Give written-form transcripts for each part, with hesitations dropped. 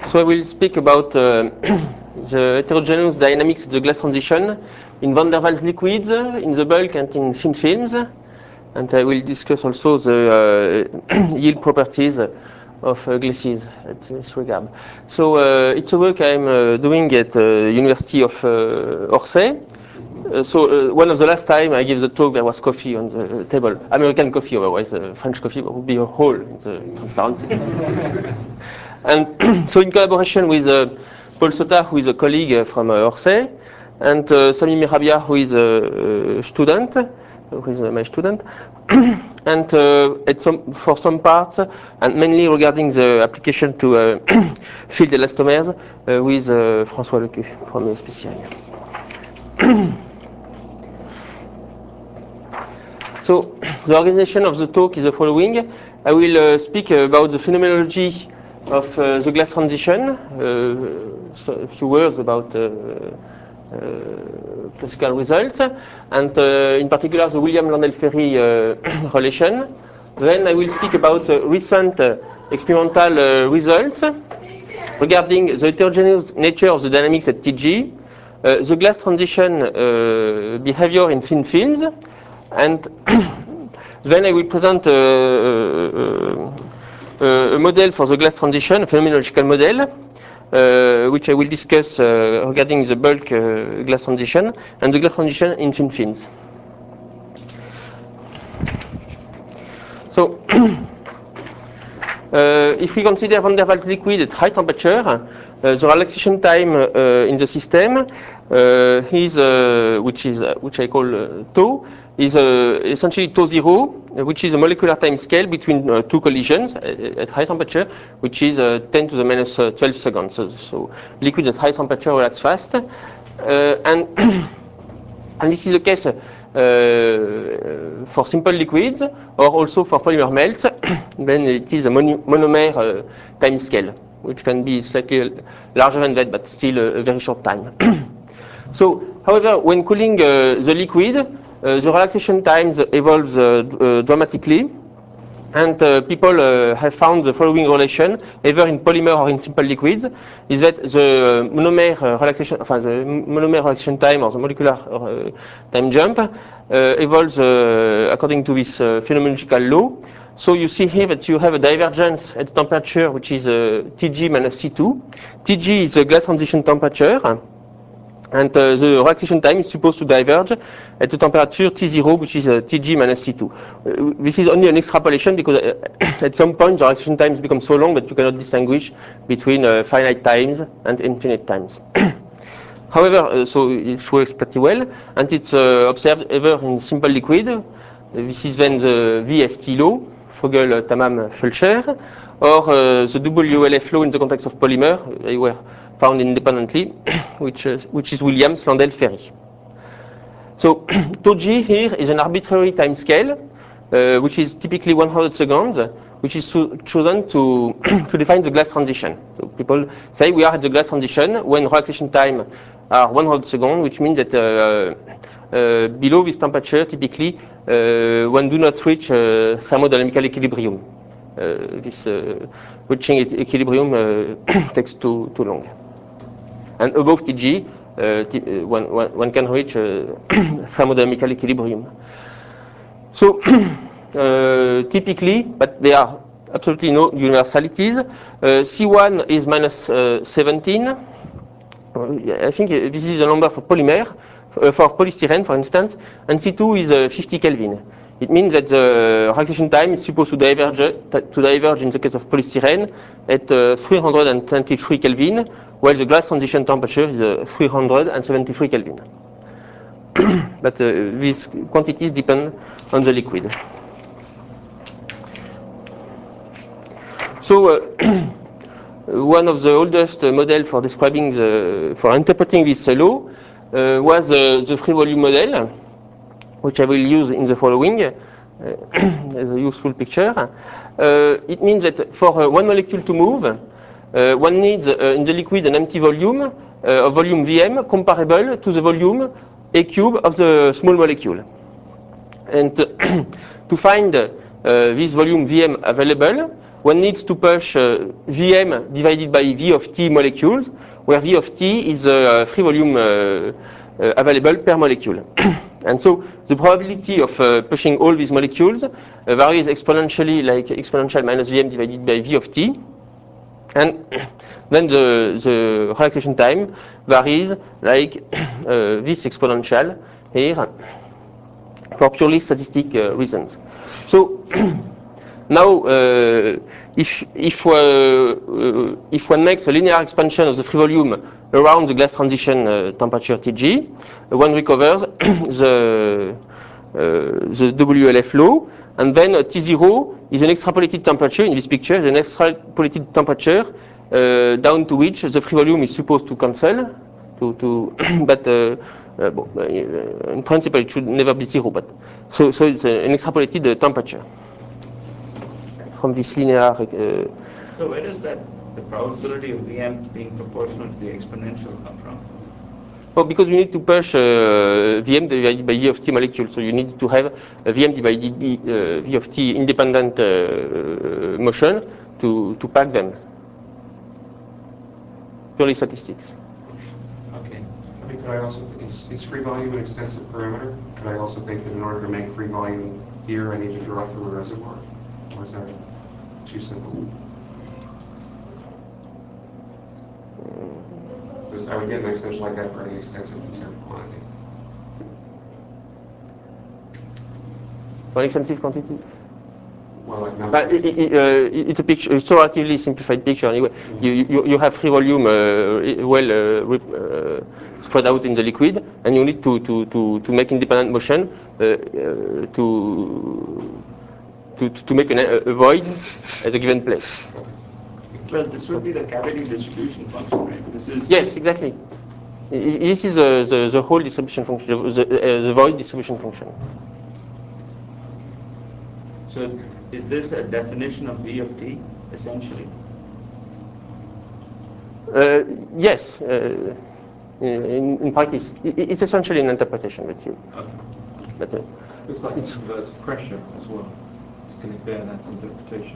So I will speak about the heterogeneous dynamics of the glass transition in van der Waals liquids, in the bulk and in thin films. And I will discuss also the yield properties of glasses at this regard. So it's a work I'm doing at the University of Orsay. So one of the last time I gave the talk, there was coffee on the table. American coffee, otherwise French coffee would be a hole in the transparency. And so in collaboration with Paul Sota, who is a colleague from Orsay, and Sami Mirabia, who is a student, who is my student, and for some parts, and mainly regarding the application to field elastomers, with François Lecu from SPCI. So the organization of the talk is the following. I will speak about the phenomenology of the glass transition, so a few words about classical results, and in particular the William-Landel-Ferry relation. Then I will speak about recent experimental results regarding the heterogeneous nature of the dynamics at TG, the glass transition behavior in thin films, and then I will present a model for the glass transition, a phenomenological model, which I will discuss regarding the bulk glass transition and the glass transition in thin films. So, if we consider van der Waals liquid at high temperature, the relaxation time in the system which I call tau, is essentially tau zero, which is a molecular time scale between two collisions at high temperature, which is 10 to the minus 12 seconds. So liquid at high temperature relax fast, and this is the case for simple liquids or also for polymer melts. Then it is a monomer time scale, which can be slightly larger than that, but still a very short time. So, however, when cooling the liquid, the relaxation times evolves dramatically, and people have found the following relation, either in polymer or in simple liquids, is that the monomer relaxation time or the molecular time jump evolves according to this phenomenological law. So you see here that you have a divergence at temperature which is Tg minus C2. Tg is the glass transition temperature, and the relaxation time is supposed to diverge at the temperature T0, which is Tg minus C2. This is only an extrapolation because at some point the relaxation times become so long that you cannot distinguish between finite times and infinite times. However, so it works pretty well, and it's observed either in simple liquid. This is then the VFT law, Vogel, Tamam, Fulcher, or the WLF law in the context of polymer. They were found independently, which is Williams, Landel, Ferry. So tau G here is an arbitrary time scale, which is typically 100 seconds, which is chosen to define the glass transition. So people say we are at the glass transition when relaxation time are 100 seconds, which means that below this temperature, typically, one do not reach thermodynamical equilibrium. Reaching equilibrium takes too long. And above Tg, one can reach thermodynamical equilibrium. So typically, but there are absolutely no universalities. C1 is minus 17. I think this is a number for polymer, for polystyrene, for instance, and C2 is 50 Kelvin. It means that the relaxation time is supposed to diverge in the case of polystyrene at 323 Kelvin, while the glass transition temperature is 373 Kelvin. But these quantities depend on the liquid. So one of the oldest models for describing for interpreting this law was the free volume model, which I will use in the following as a useful picture. It means that for one molecule to move, one needs in the liquid an empty volume, a volume Vm comparable to the volume A cube of the small molecule. And to find this volume Vm available, one needs to push Vm divided by V of t molecules, where V of t is the free volume available per molecule. And so the probability of pushing all these molecules varies exponentially, like exponential minus Vm divided by V of t. And then the relaxation time varies like this exponential here for purely statistic reasons. So now, if one makes a linear expansion of the free volume around the glass transition temperature Tg, one recovers the WLF law, and then T0 is an extrapolated temperature in this picture, an extrapolated temperature down to which the free volume is supposed to cancel, but in principle it should never be zero. But so it's an extrapolated temperature from this linear. So where does the probability of Vm being proportional to the exponential come from? Well, because you need to push Vm divided by V of t molecule, so you need to have a Vm divided by V of t independent motion to pack them. Purely statistics. Okay. Could I also, is free volume an extensive parameter? Could I also think that in order to make free volume here, I need to draw from a reservoir? Or is that too simple? Because I would get an extension like that for any extensive conserved quantity. For extensive quantity? Well, like not. But it's a picture, it's a relatively simplified picture anyway. You have free volume spread out in the liquid, and you need to make independent motion to make a void at a given place. Well, this would be the cavity distribution function, right? This is Yes, exactly. This is the whole distribution function, the void distribution function. So is this a definition of V of t, essentially? Yes, in practice, it's essentially an interpretation with you. Okay. But, looks like it's inverse pressure as well. Can it bear that interpretation?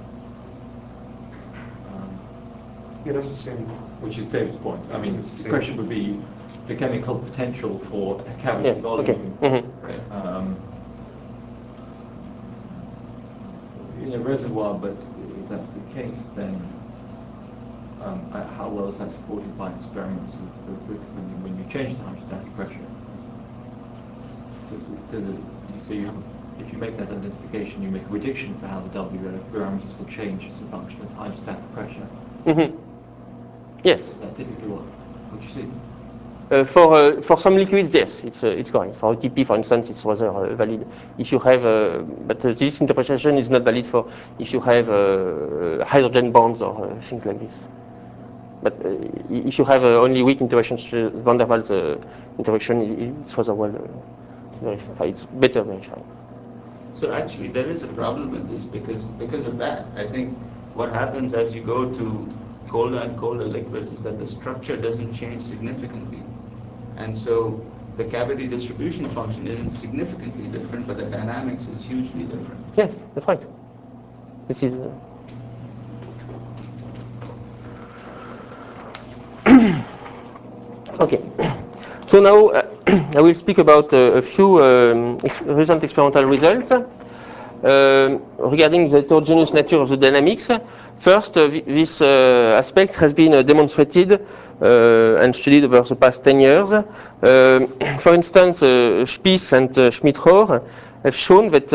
Yeah, that's the same. Which is David's point. I mean, It's the same. pressure would be the chemical potential for a cavity Yeah, volume. okay. Mm-hmm. In a reservoir, but if that's the case, then how well is that supported by experiments when you change the hydrostatic pressure? If you make that identification, you make a prediction for how the WLF parameters will change as a function of hydrostatic pressure. Mm-hmm. Yes. Is that typically what you see? For some liquids, yes, it's correct. For OTP, for instance, it's rather valid. If you have, but this interpretation is not valid for if you have hydrogen bonds or things like this. But if you have only weak interactions, van der Waals interaction, it's rather well verified. It's better verified. So actually, there is a problem with this because of that. I think what happens as you go to colder and colder liquids is that the structure doesn't change significantly. And so the cavity distribution function isn't significantly different, but the dynamics is hugely different. Yes, that's right. This is. Okay. So now I will speak about a few recent experimental results regarding the heterogeneous nature of the dynamics. First, this aspect has been demonstrated and studied over the past 10 years. For instance, Spiess and Schmidt-Rohr have shown that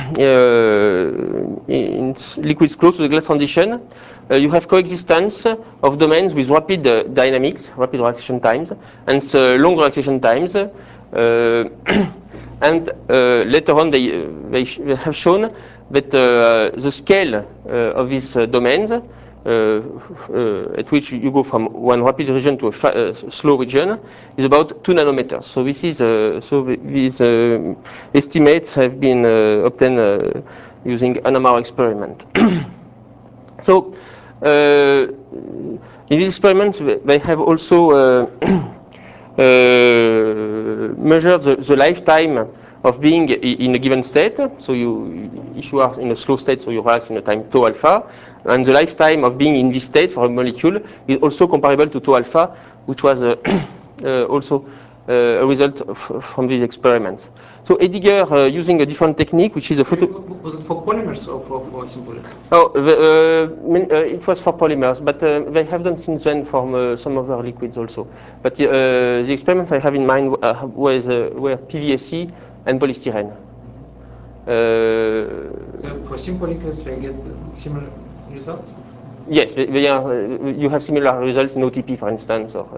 in liquids close to the glass transition, you have coexistence of domains with rapid dynamics, rapid relaxation times, and long relaxation times. And later on, they have shown that the scale of these domains, at which you go from one rapid region to a slow region, is about 2 nanometers. So this is these estimates have been obtained using NMR experiment. So in these experiments, they have also measured the lifetime of being in a given state. So if you are in a slow state, so you rise in a time tau alpha, and the lifetime of being in this state for a molecule is also comparable to tau alpha, which was also a result from these experiments. So Edinger, using a different technique, which is a photo. Was it for polymers or for simple? Oh, it was for polymers, but they have done since then for some other liquids also. But the experiments I have in mind were PVSE and polystyrene. So for simple liquids, they get similar results? Yes, they are, you have similar results in OTP, for instance, or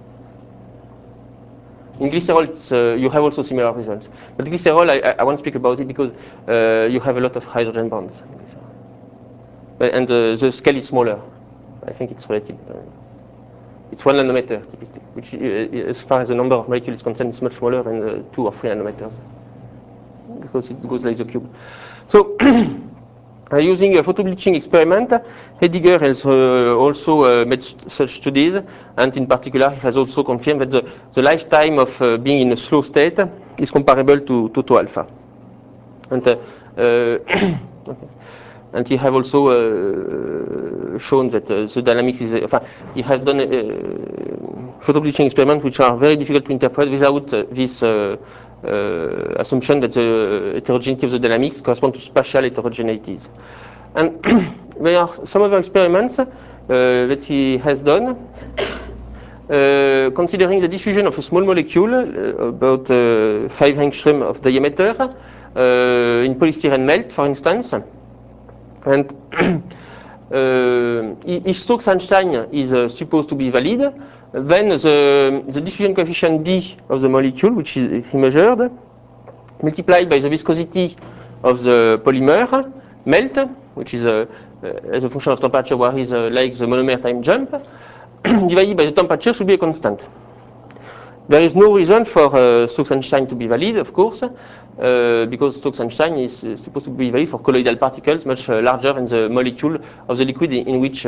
in glycerol, you have also similar results. But glycerol, I won't speak about it because you have a lot of hydrogen bonds. And the scale is smaller. I think it's relative. It's 1 nanometer typically, which as far as the number of molecules is concerned, is much smaller than 2 or 3 nanometers because it goes like the cube. So using a photo-bleaching experiment, Edinger has also made such studies, and in particular, he has also confirmed that the lifetime of being in a slow state is comparable to tau alpha. And, okay. And he have also shown that the dynamics is. He has done photo-bleaching experiments which are very difficult to interpret without this assumption that the heterogeneity of the dynamics corresponds to spatial heterogeneities. And there are some other experiments that he has done considering the diffusion of a small molecule about 5 angstrom of diameter in polystyrene melt, for instance. And if Stokes-Einstein is supposed to be valid, then the diffusion coefficient D of the molecule, which he measured, multiplied by the viscosity of the polymer melt, which is as a function of temperature, where is like the monomer time jump, divided by the temperature should be a constant. There is no reason for Stokes-Einstein to be valid, of course, because Stokes-Einstein is supposed to be valid for colloidal particles much larger than the molecule of the liquid in which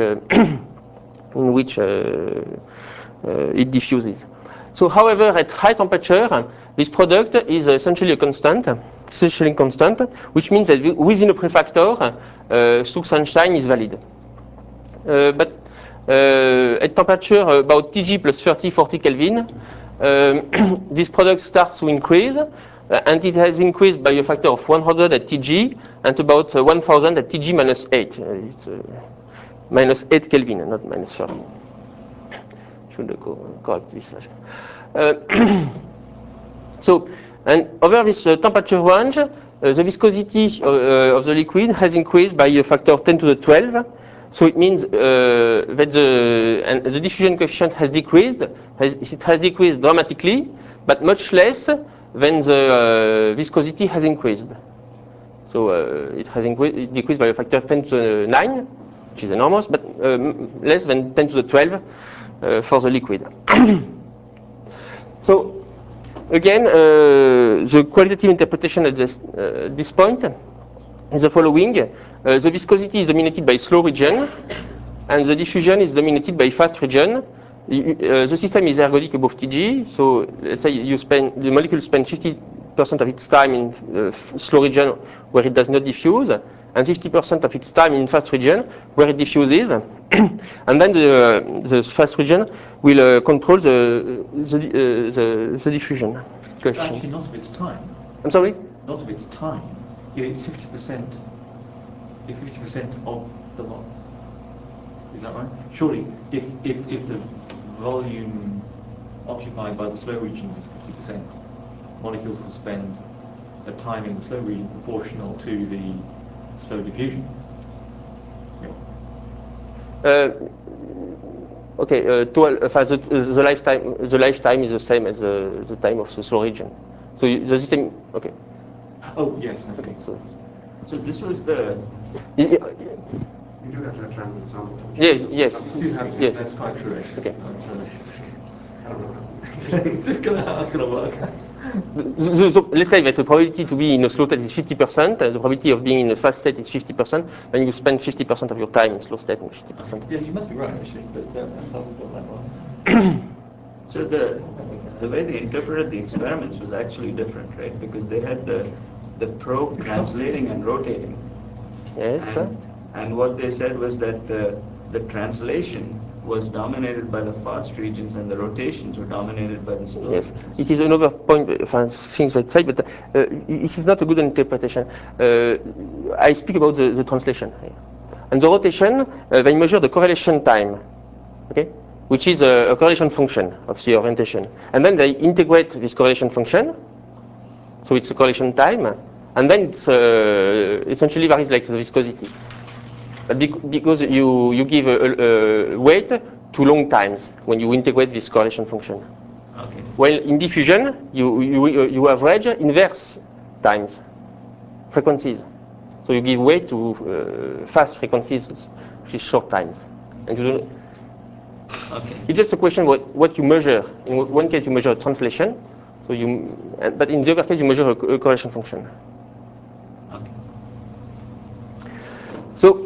it diffuses. So, however, at high temperature, this product is essentially a constant, which means that within a prefactor, Stokes-Einstein is valid. But at temperature about Tg plus 30-40 Kelvin, this product starts to increase, and it has increased by a factor of 100 at Tg and about 1000 at Tg minus 8. It's minus 8 Kelvin, not minus 30. Should correct this. So, and over this temperature range, the viscosity of the liquid has increased by a factor of 10 to the 12. So it means that the diffusion coefficient has decreased. It has decreased dramatically, but much less than the viscosity has increased. So it has decreased by a factor of 10 to the 9, which is enormous, but less than 10 to the 12 for the liquid. So again, the qualitative interpretation at this point is the following. The viscosity is dominated by slow region, and the diffusion is dominated by fast region. The system is ergodic above Tg, so let's say the molecule spends 50% of its time in slow region where it does not diffuse, and 50% of its time in fast region where it diffuses. And then the fast region will control the diffusion coefficient. Actually, not of its time. I'm sorry? Not of its time. If it's 50%, if 50% of the lot. Is that right? Surely, if the volume occupied by the slow regions is 50%, molecules will spend a time in the slow region proportional to the slow diffusion. Okay, the lifetime is the same as the time of the slow region. So the system, okay. Oh yes. Okay, so this was the. You do have to have time to example. Yes. Yes. That's quite true, actually. Okay. I don't know. How it's going to work. So let's say that the probability to be in a slow state is 50%, and the probability of being in a fast state is 50%, then you spend 50% of your time in slow state and 50%. Yeah, you must be right, actually, but that's how we've got that one. So the way they interpreted the experiments was actually different, right? Because they had the probe translating and rotating. Yes. And what they said was that the translation was dominated by the fast regions and the rotations were dominated by the slow Yes, regions. it is another point, things that say, but this is not a good interpretation. I speak about the translation here. And the rotation, they measure the correlation time, okay, which is a correlation function of the orientation. And then they integrate this correlation function, so it's a correlation time, and then it's essentially varies like the viscosity. But because you give a weight to long times when you integrate this correlation function. Okay. Well, in diffusion, you average inverse times, frequencies. So you give weight to fast frequencies, which is short times. And you don't, Okay. it's just a question what you measure. In one case, you measure a translation, but in the other case, you measure a correlation function. Okay. So,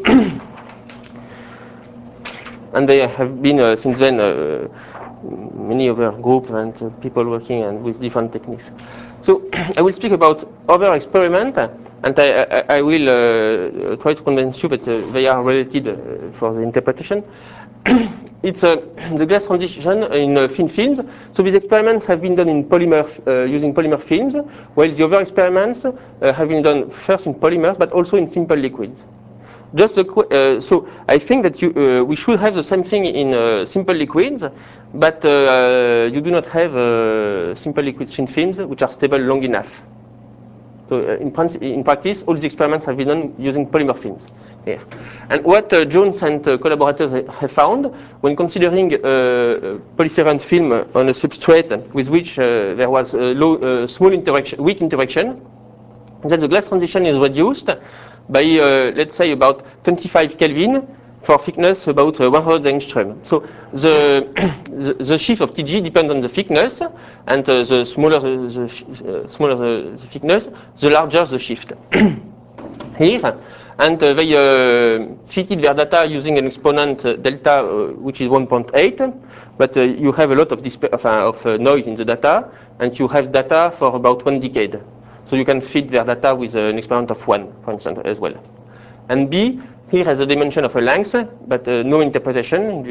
and there have been since then many other groups and people working and with different techniques. So I will speak about other experiments, and I will try to convince you that they are related for the interpretation. It's the glass transition in thin films. So these experiments have been done in polymer, using polymer films, while the other experiments have been done first in polymers, but also in simple liquids. Just so I think that we should have the same thing in simple liquids, but you do not have simple liquid thin films which are stable long enough. So in practice, all the experiments have been done using polymer films. Here. And what Jones and collaborators have found when considering polystyrene film on a substrate with which there was a small interaction, weak interaction, that the glass transition is reduced by, let's say, about 25 Kelvin for thickness about 100 angstrom. So the shift of Tg depends on the thickness, and the smaller smaller the thickness, the larger the shift. Here, and they fitted their data using an exponent delta, which is 1.8, but you have a lot of noise in the data, and you have data for about 1 decade. So you can fit their data with an exponent of 1, for instance, as well. And B, here has a dimension of a length, but no interpretation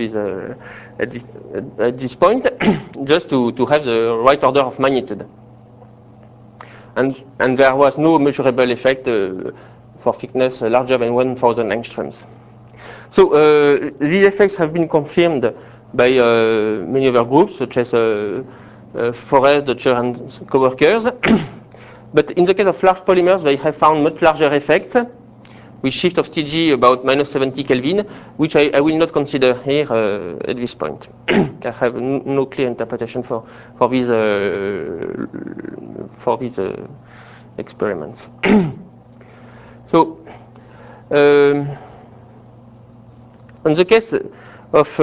at this point, just to have the right order of magnitude. And there was no measurable effect for thickness larger than 1,000 angstroms. So these effects have been confirmed by many other groups, such as Forrest, Dutcher, and co-workers. But in the case of large polymers, they have found much larger effects with shift of Tg about minus 70 Kelvin, which I will not consider here at this point. I have no clear interpretation for these experiments. So, in the case of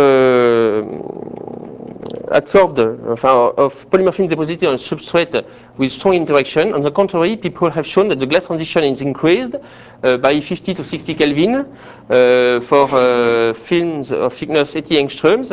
adsorbed of polymer film deposited on a substrate with strong interaction. On the contrary, people have shown that the glass transition is increased by 50 to 60 Kelvin for films of thickness 80 angstroms.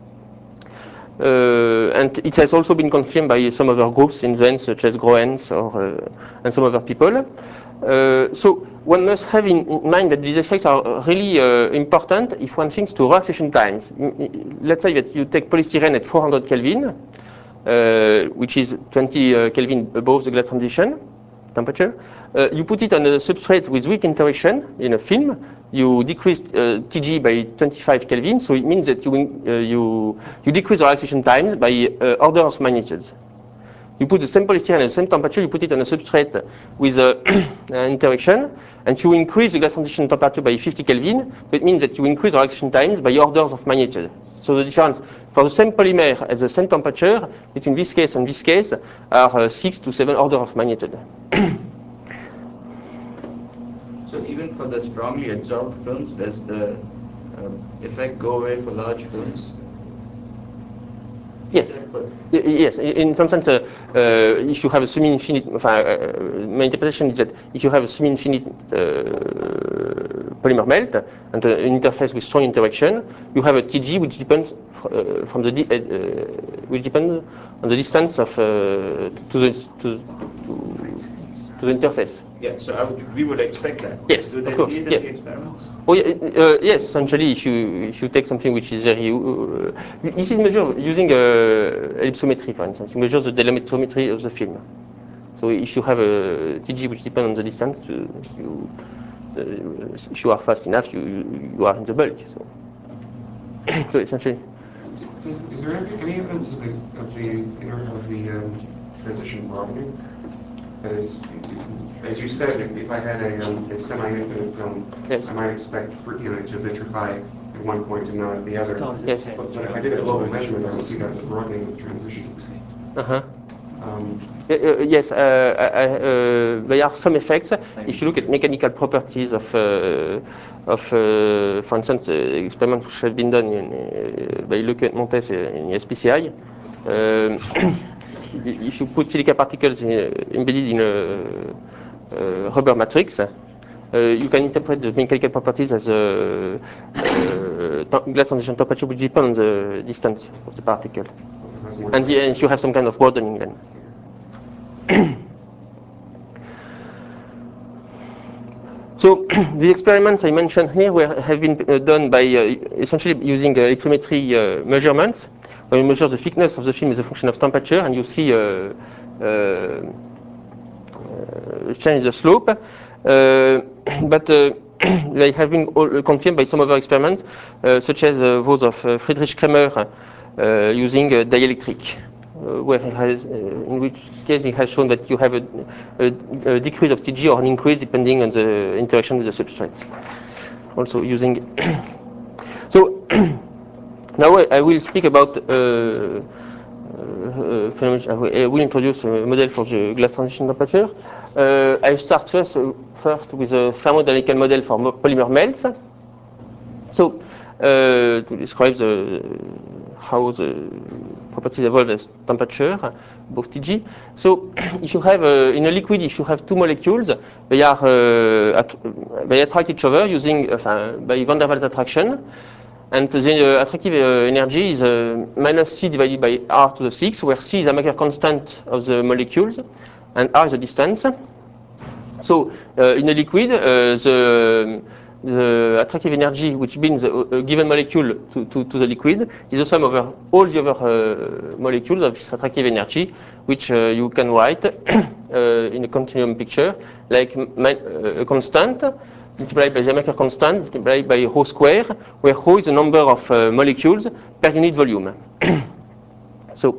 And it has also been confirmed by some other groups in the end, such as Groens and some other people. So one must have in mind that these effects are really important if one thinks to relaxation times. Let's say that you take polystyrene at 400 Kelvin, which is 20 Kelvin above the glass transition temperature. You put it on a substrate with weak interaction in a film. You decrease Tg by 25 Kelvin, so it means that you decrease the relaxation times by order of magnitude. You put the same polystyrene at the same temperature, you put it on a substrate with an interaction, and you increase the glass transition temperature by 50 Kelvin. So it means that you increase the relaxation times by orders of magnitude. So the difference for the same polymer at the same temperature between this case and this case are 6 to 7 orders of magnitude. So even for the strongly adsorbed films, does the effect go away for large films? Yes. Yes. In some sense, if you have a semi-infinite, my interpretation is that if you have a semi-infinite polymer melt, and an interface with strong interaction, you have a TG which depends which depends on the distance of to the interface. Yeah, so we would expect that. Yes, Do they of course. see it in Yeah. the experiments? Oh, yeah, yes, essentially, if you take something which is very, this is measured using ellipsometry, for instance. You measure the delametrometry of the film. So if you have a TG which depends on the distance, if you are fast enough, you are in the bulk. So essentially. Is there any evidence of the transition broadening? That is, as you said, if I had a semi-infinite film, Yes. I might expect to vitrify at one point and not at the other. Yes. But if I did a global measurement, I would see that as a broadening of the transitions. Uh-huh. Yes, there are some effects. If you look at mechanical properties of for instance, experiments which have been done by Leuke and Montes in SPCI, if you put silica particles embedded in a rubber matrix, you can interpret the mechanical properties as glass transition temperature which depend on the distance of the particle. And you have some kind of broadening then. So the experiments I mentioned here have been done by essentially using ectometry measurements, where you measure the thickness of the film as a function of temperature, and you see change the slope. But they have been confirmed by some other experiments, such as those of Friedrich Kremer using dielectric. Where he has, in which case he has shown that you have a decrease of TG or an increase depending on the interaction with the substrate. Also using. So now I will speak about. I will introduce a model for the glass transition temperature. I start first with a thermodynamical model for polymer melts. So to describe how the properties evolve as temperature, both Tg. So if you have in a liquid, if you have two molecules, they attract each other using by van der Waals attraction, and the attractive energy is minus c divided by r to the 6, where c is the Maker constant of the molecules, and r is the distance. So in a liquid, the attractive energy which binds a given molecule to the liquid is the sum over all the other molecules of this attractive energy, which you can write in a continuum picture like a constant multiplied by the Maker constant multiplied by rho square, where rho is the number of molecules per unit volume. So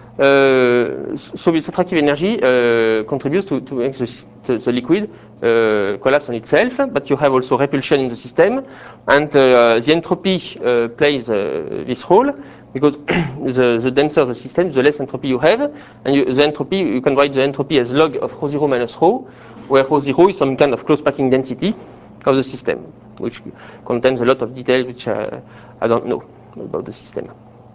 this attractive energy contributes to make the liquid collapse on itself, but you have also repulsion in the system, and the entropy plays this role, because the denser the system, the less entropy you have, and the entropy, you can write the entropy as log of rho 0 minus rho, where rho 0 is some kind of close packing density of the system, which contains a lot of details which I don't know about the system.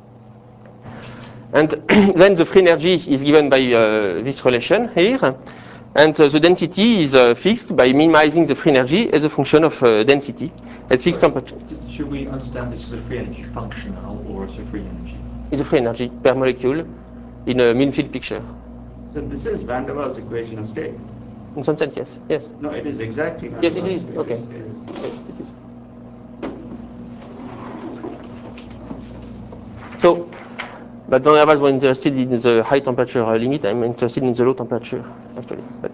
And then the free energy is given by this relation here, and the density is fixed by minimizing the free energy as a function of density at fixed temperature. Should we understand this as a free energy function or as a free energy? It's a free energy per molecule in a mean field picture. So this is Van der Waals equation of state. In some sense, yes. Yes. No, it is exactly Van Yes, der it Waals is. equation Okay. of state. Yes, it is. So, but Van der Waals was interested in the high temperature limit. I'm interested in the low temperature, actually. But,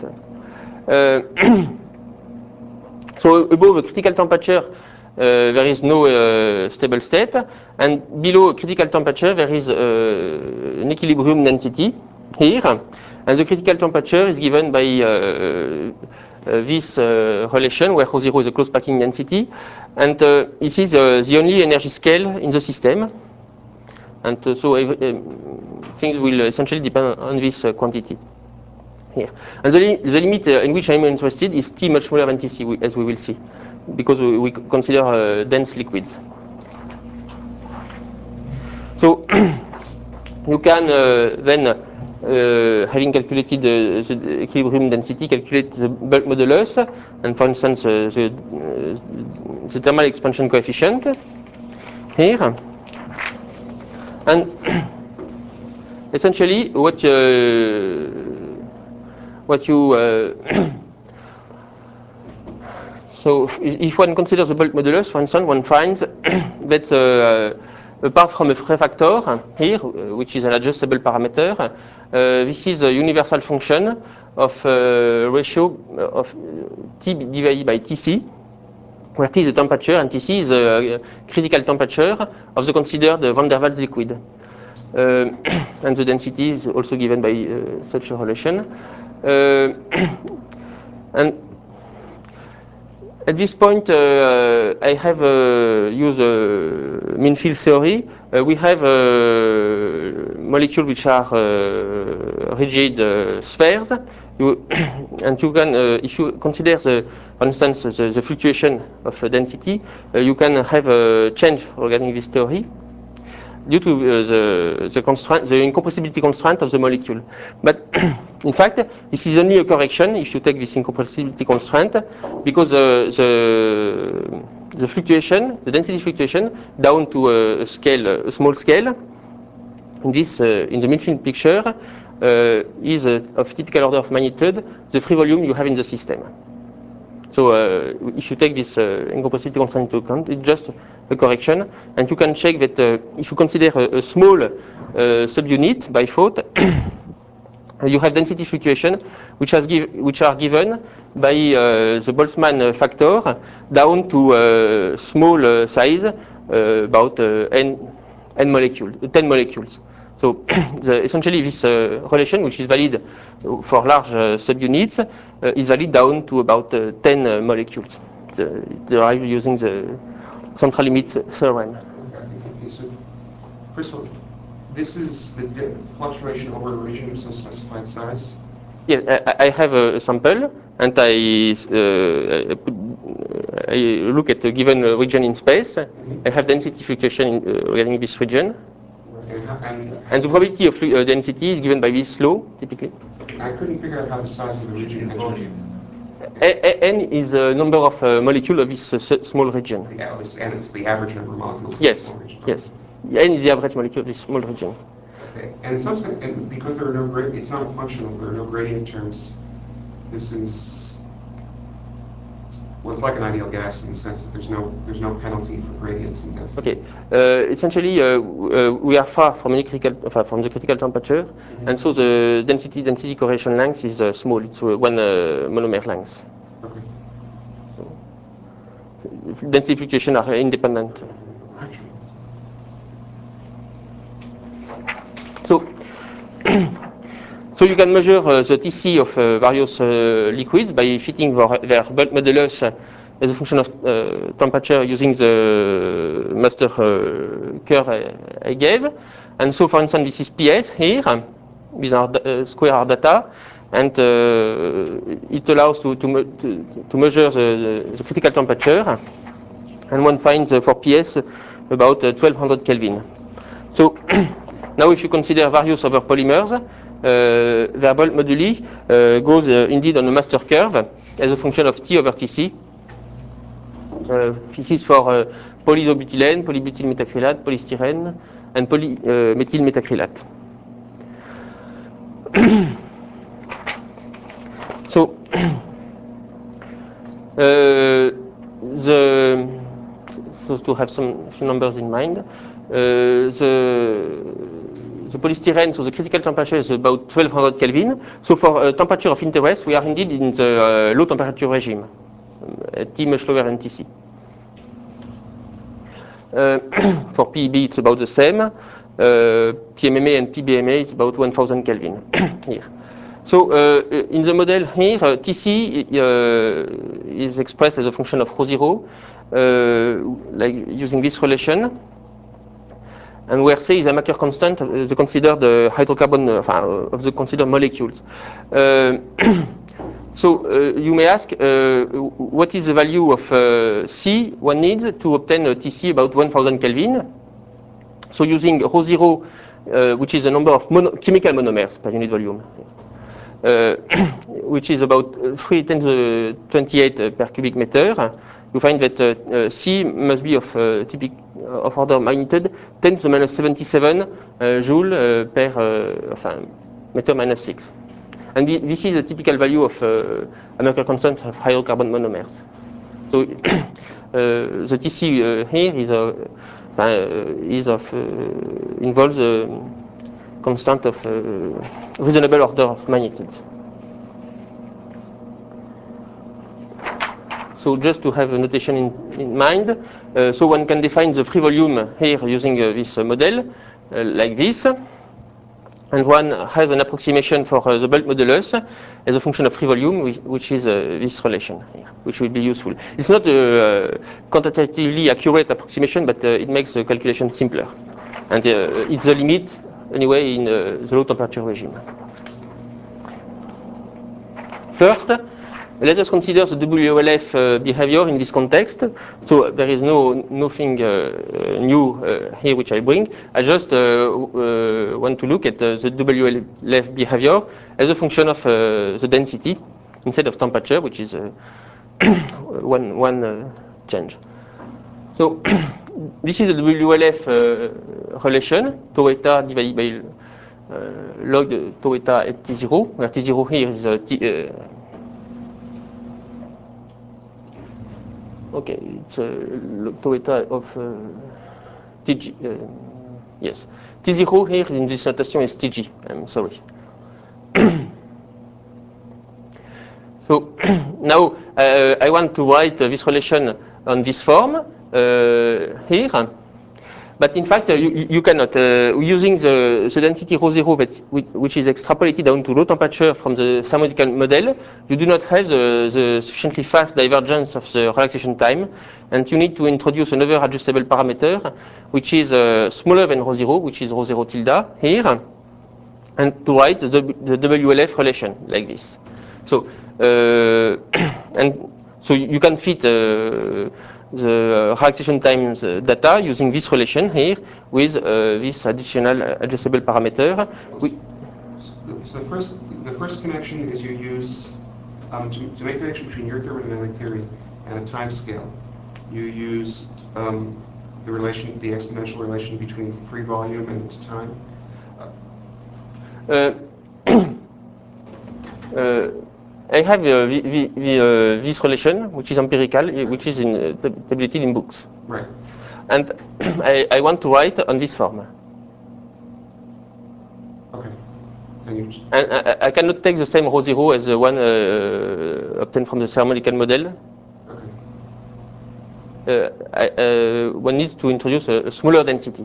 so above a critical temperature, there is no stable state, and below a critical temperature, there is an equilibrium density here, and the critical temperature is given by this relation, where rho 0 is a close packing density, and this is the only energy scale in the system. And so things will essentially depend on this quantity here. And the limit in which I'm interested is T much smaller than Tc, as we will see, because we consider dense liquids. So you can then, having calculated the equilibrium density, calculate the bulk modulus, and for instance, the the thermal expansion coefficient here, and essentially what you so if one considers the bulk modulus, for instance, one finds that apart from a Frey factor here, which is an adjustable parameter, this is a universal function of ratio of T divided by Tc, where T is the temperature and Tc is the critical temperature of the considered van der Waals liquid. And the density is also given by such a relation. And at this point, I have used mean field theory. We have molecules which are rigid spheres, and you can, if you consider, for instance, the fluctuation of density, you can have a change regarding this theory due to the constraint, the incompressibility constraint of the molecule. But in fact, this is only a correction if you take this incompressibility constraint, because the fluctuation, the density fluctuation, down to a scale, a small scale, in this in the midfield picture, is of typical order of magnitude the free volume you have in the system. So if you take this incompressibility constraint into account, it's just a correction, and you can check that if you consider a small subunit by thought, you have density fluctuation which are given by the Boltzmann factor down to small size, about n molecules, 10 molecules. So essentially this relation, which is valid for large subunits, is valid down to about 10 molecules, derived using the central limit theorem. Okay, so first of all, this is the fluctuation over a region of some specified size? Yes, I have a sample, and I look at a given region in space. I have density fluctuation regarding this region. And the probability of density is given by this law, typically. I couldn't figure out how the size of the region volume. N is the number of molecules of this small region. And it's the average number of molecules in yes, the small region. Yes. N is the average molecule of this small region. Okay. And in some sense, and because there are no it's not functional, there are no gradient terms, this is, well, it's like an ideal gas in the sense that there's no penalty for gradients in density. Okay. Essentially, we are far from the critical temperature, and so the density correlation length is small. It's one monomer length. Okay. So, density fluctuations are independent. So, so you can measure the Tc of various liquids by fitting their bulk modulus as a function of temperature using the master curve I gave. And so, for instance, this is PS here with our square R data, and it allows to measure the critical temperature, and one finds for PS about 1200 Kelvin. So now, if you consider various other polymers, their bulk moduli goes indeed on a master curve as a function of T over Tc. This is for polyisobutylene, polybutyl metacrylate, polystyrene, and polymethyl metacrylate. So so to have some few numbers in mind, the polystyrene, so the critical temperature is about 1200 Kelvin. So for temperature of interest, we are indeed in the low temperature regime, T much lower than Tc. For PEB, it's about the same. PMMA and PBMA is about 1000 Kelvin here. So in the model here, Tc is expressed as a function of ρ0, like using this relation, and where C is a Macker constant of the considered hydrocarbon of the considered molecules. So you may ask, what is the value of C one needs to obtain a Tc about 1000 Kelvin? So using ρ0, which is the number of chemical monomers per unit volume, which is about 3 × 10⁻28 per cubic meter, you find that C must be of order of magnitude 10 to the minus 77 joule per meter minus 6. And this is a typical value of American constant of hydrocarbon monomers. So the TC here involves a constant of reasonable order of magnitudes. So just to have a notation in mind, so one can define the free volume here using this model like this. And one has an approximation for the bulk modulus as a function of free volume, which is this relation here, which will be useful. It's not a quantitatively accurate approximation, but it makes the calculation simpler. And it's the limit, anyway, in the low temperature regime. First, let us consider the WLF behavior in this context. So there is nothing new here which I bring. I just want to look at the WLF behavior as a function of the density instead of temperature, which is one change. So this is the WLF relation, tau eta divided by log tau eta at T0, where T0 here is okay, it's tau eta of Tg. Yes, T0 here in this notation is Tg. I'm sorry. So now I want to write this relation on this form here. But in fact, you cannot. Using the density ρ0, which is extrapolated down to low temperature from the thermodynamical model, you do not have the sufficiently fast divergence of the relaxation time, and you need to introduce another adjustable parameter, which is smaller than ρ0, which is ρ0 tilde here, and to write the WLF relation like this. So and so you can fit the relaxation times data using this relation here with this additional adjustable parameter. So the first connection is you use, to make a connection between your thermodynamic theory and a time scale, you use the exponential relation between free volume and time? I have this relation, which is empirical, which is tabulated in books. Right. And I want to write on this form. Okay. And I cannot take the same ρ0 as the one obtained from the thermodynamical model. Okay. One needs to introduce a smaller density.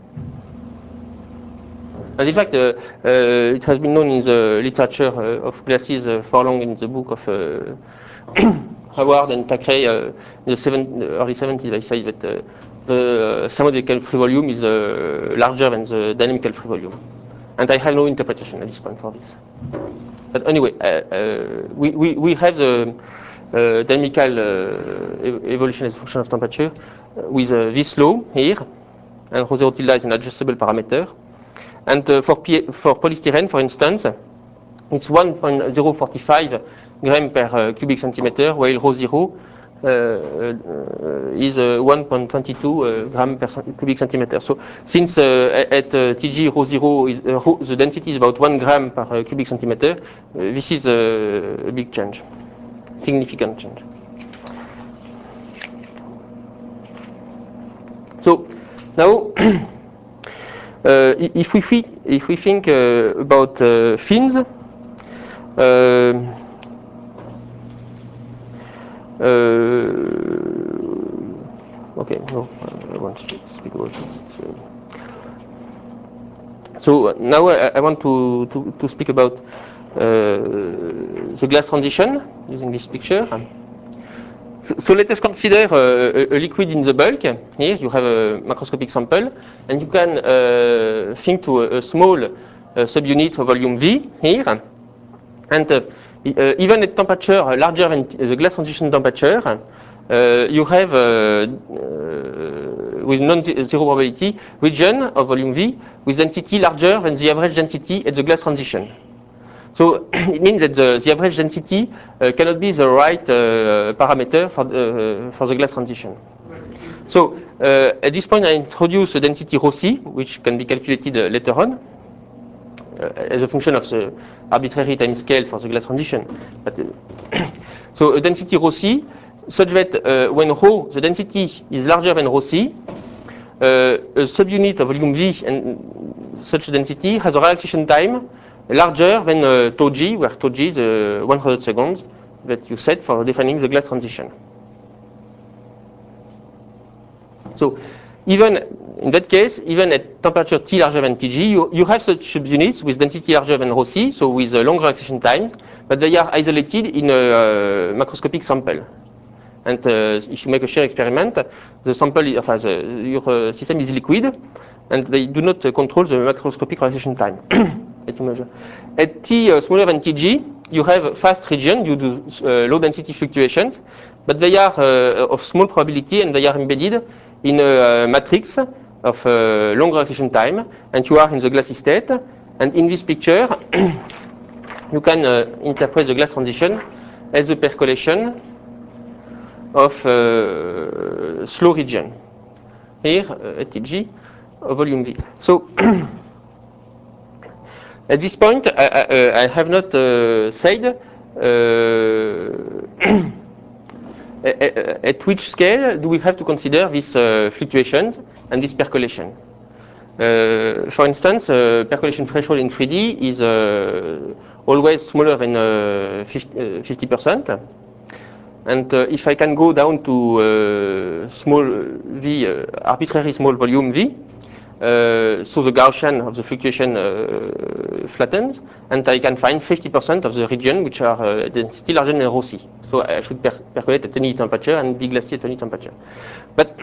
And in fact, it has been known in the literature of gases for long in the book of Howard and Thackeray in the early 70s. They say that the thermodynamical free volume is larger than the dynamical free volume. And I have no interpretation at this point for this. But anyway, we have the dynamical evolution as a function of temperature with this law here, and ρ0 tilde is an adjustable parameter. And for polystyrene, for instance, it's 1.045 gram per cubic centimeter, while ρ0 is 1.22 gram per cubic centimeter. So since at Tg ρ0 the density is about 1 gram per cubic centimeter, this is a big change, significant change. So now if we think about fins, okay, no, I won't speak about it. So now I want to speak about the glass transition using this picture. So let us consider a liquid in the bulk. Here you have a macroscopic sample, and you can think to a small subunit of volume V here. And even at temperature larger than the glass transition temperature, you have, with non-zero probability, region of volume V with density larger than the average density at the glass transition. So it means that the average density cannot be the right parameter for the glass transition. So at this point, I introduce the density ρc, which can be calculated later on as a function of the arbitrary time scale for the glass transition. But, so a density ρc such that when ρ, the density, is larger than ρc, a subunit of volume V and such density has a relaxation time larger than tau g, where tau g is 100 seconds that you set for defining the glass transition. So even in that case, even at temperature T larger than Tg, you have such subunits with density larger than ρc, so with long relaxation times, but they are isolated in a macroscopic sample. And if you make a shear experiment, the sample, your system is liquid, and they do not control the macroscopic relaxation time that you measure. At T smaller than Tg, you have fast region due to low density fluctuations, but they are of small probability and they are embedded in a matrix of long relaxation time, and you are in the glassy state. And in this picture, you can interpret the glass transition as a percolation of slow region here at Tg volume V. So at this point, I have not said at which scale do we have to consider these fluctuations and this percolation. For instance, percolation threshold in 3D is always smaller than 50%. And if I can go down to small v, arbitrary small volume v, so the Gaussian of the fluctuation flattens, and I can find 50% of the region which are density larger than ρc. So I should percolate at any temperature and be glassy at any temperature. But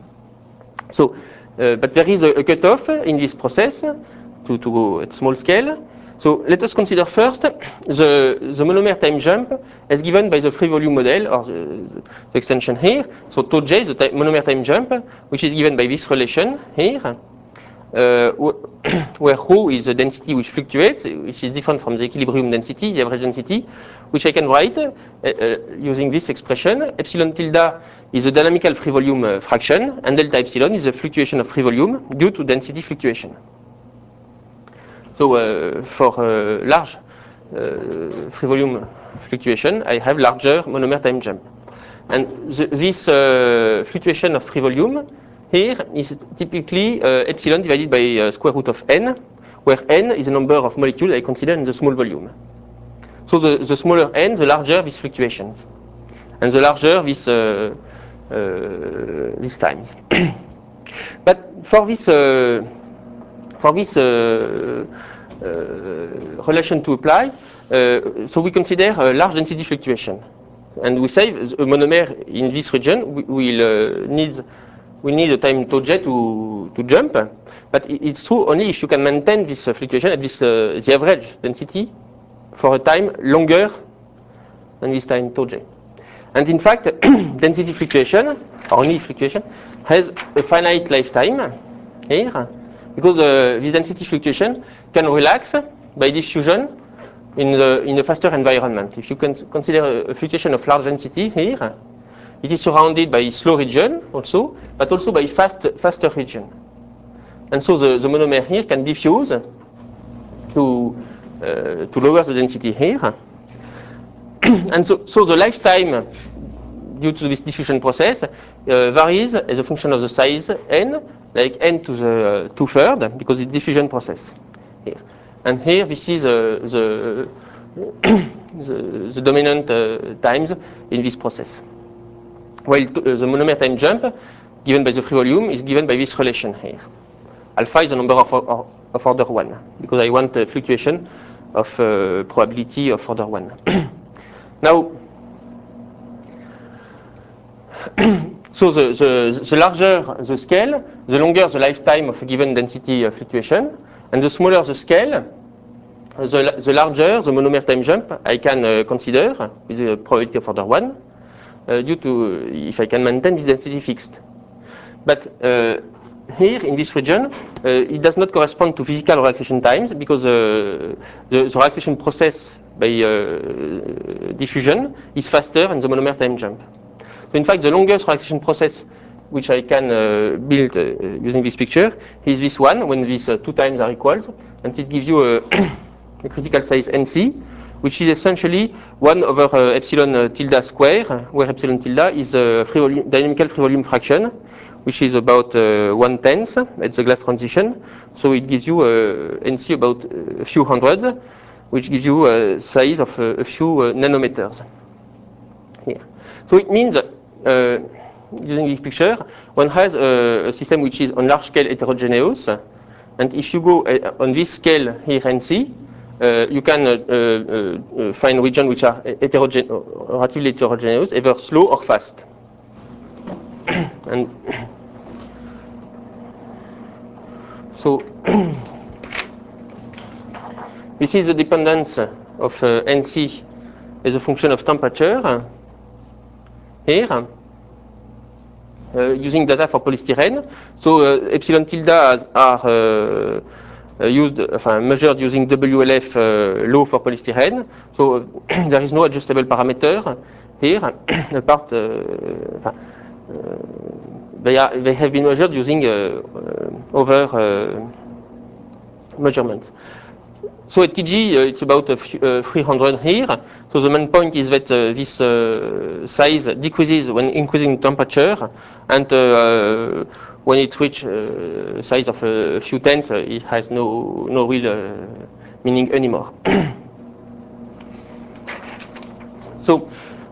but there is a cutoff in this process to go at small scale. So let us consider first the monomer time jump as given by the free volume model, or the extension here. So tau j is the monomer time jump, which is given by this relation here, where ρ is the density which fluctuates, which is different from the equilibrium density, the average density, which I can write using this expression. Epsilon tilde is the dynamical free volume fraction, and delta epsilon is the fluctuation of free volume due to density fluctuation. So for large free volume fluctuation, I have larger monomer time jump. And this fluctuation of free volume here is typically epsilon divided by square root of n, where n is the number of molecules I consider in the small volume. So the smaller n, the larger these fluctuations, and the larger this times. But for this relation to apply, so we consider a large density fluctuation, and we say a monomer in this region will need a time tau j to jump, but it's true only if you can maintain this fluctuation at this the average density for a time longer than this time tau j. And in fact, density fluctuation, or only fluctuation, has a finite lifetime here, because this density fluctuation can relax by diffusion in a faster environment. If you can consider a fluctuation of large density here, it is surrounded by slow region also, but also by faster region. And so the monomer here can diffuse to lower the density here. And so the lifetime due to this diffusion process varies as a function of the size n, like n to the 2/3, because it's diffusion process here. And here this is the dominant times in this process. While the monomer time jump given by the free volume is given by this relation here. Alpha is the number of order 1, because I want a fluctuation of probability of order 1. Now, so the larger the scale, the longer the lifetime of a given density fluctuation, and the smaller the scale, the larger the monomer time jump I can consider with the probability of order 1, due to if I can maintain the density fixed. But here in this region, it does not correspond to physical relaxation times because the relaxation process by diffusion is faster than the monomer time jump. So in fact, the longest relaxation process which I can build using this picture is this one, when these two times are equals, and it gives you a critical size NC, which is essentially 1 over epsilon tilde square, where epsilon tilde is a dynamical free volume fraction, which is about 1/10 at the glass transition. So it gives you NC about a few hundred, which gives you a size of a few nanometers. Here. So it means that using this picture, one has a system which is on large scale heterogeneous, and if you go on this scale here NC, you can find regions which are relatively heterogeneous, either slow or fast. And so this is the dependence of NC as a function of temperature here. Using data for polystyrene. So epsilon tilde are measured using WLF law for polystyrene. So there is no adjustable parameter here. Apart, they have been measured using other measurements. So at TG, it's about 300 here. So the main point is that this size decreases when increasing temperature, and when it reaches size of a few tenths, it has no real meaning anymore. So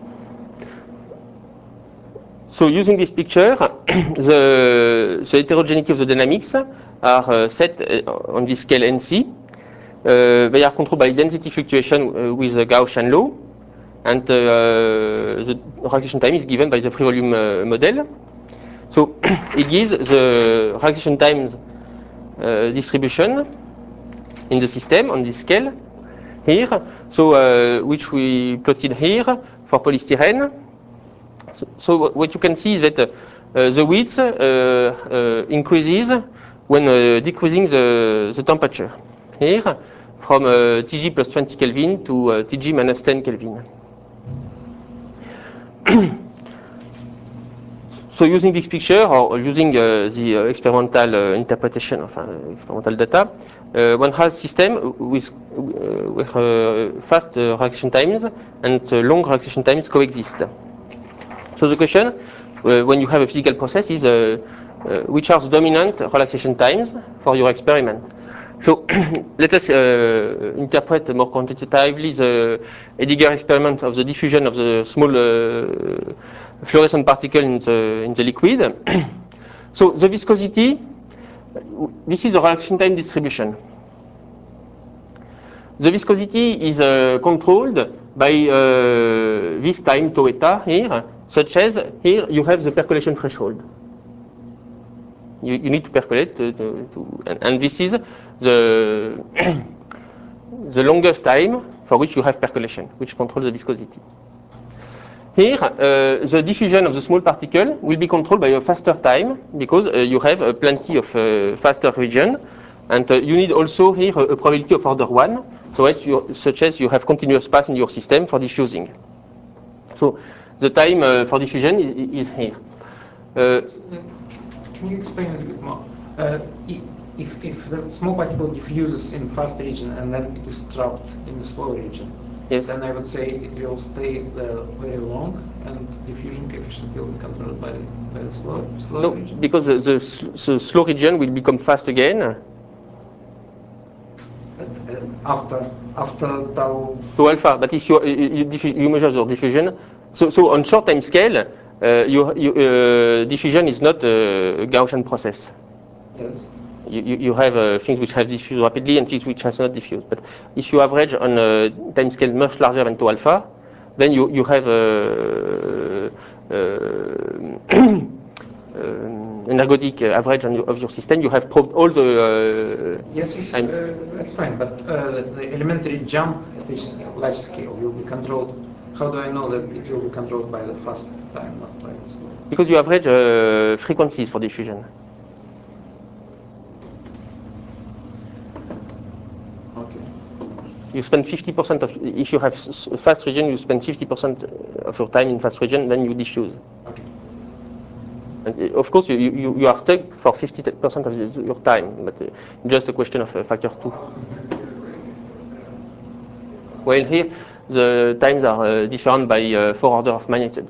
using this picture, the heterogeneity of the dynamics are set on this scale NC. They are controlled by density fluctuation with the Gaussian law, and the relaxation time is given by the free volume model. So it gives the relaxation times distribution in the system on this scale here, so which we plotted here for polystyrene. So what you can see is that the width increases when decreasing the temperature here, from Tg plus 20 Kelvin to Tg minus 10 Kelvin. So using this picture, or using the experimental interpretation of experimental data, one has system with fast reaction times and long reaction times coexist. So the question, when you have a physical process, is which are the dominant relaxation times for your experiment? So let us interpret more quantitatively the Ediger experiment of the diffusion of the small fluorescent particle in the liquid. So the viscosity, this is the relaxation time distribution. The viscosity is controlled by this time tau eta here, such as here you have the percolation threshold. You need to percolate, and this is the longest time for which you have percolation, which controls the viscosity. Here, the diffusion of the small particle will be controlled by a faster time, because you have plenty of faster region, and you need also here a probability of order 1, so such as you have continuous path in your system for diffusing. So the time for diffusion is here. Can you explain a little bit more? If the small particle diffuses in fast region and then it is trapped in the slow region, yes, then I would say it will stay there very long, and diffusion coefficient will be controlled by the slow region? Because the slow region will become fast again. After tau. So alpha, but if you measure the diffusion, so on short time scale, diffusion is not a Gaussian process. Yes. You have things which have diffused rapidly and things which has not diffused. But if you average on a time scale much larger than tau alpha, then you have an ergodic average of your system. You have probed all the yes, that's fine. But the elementary jump at this large scale will be controlled. How do I know that it will be controlled by the fast time, not by the slow? Because you average frequencies for diffusion. You spend 50% of, if you have a fast region, you spend 50% of your time in fast region, then you diffuse. Okay. And of course, you are stuck for 50% of your time, but just a question of factor 2. Well, here the times are different by 4 orders of magnitude.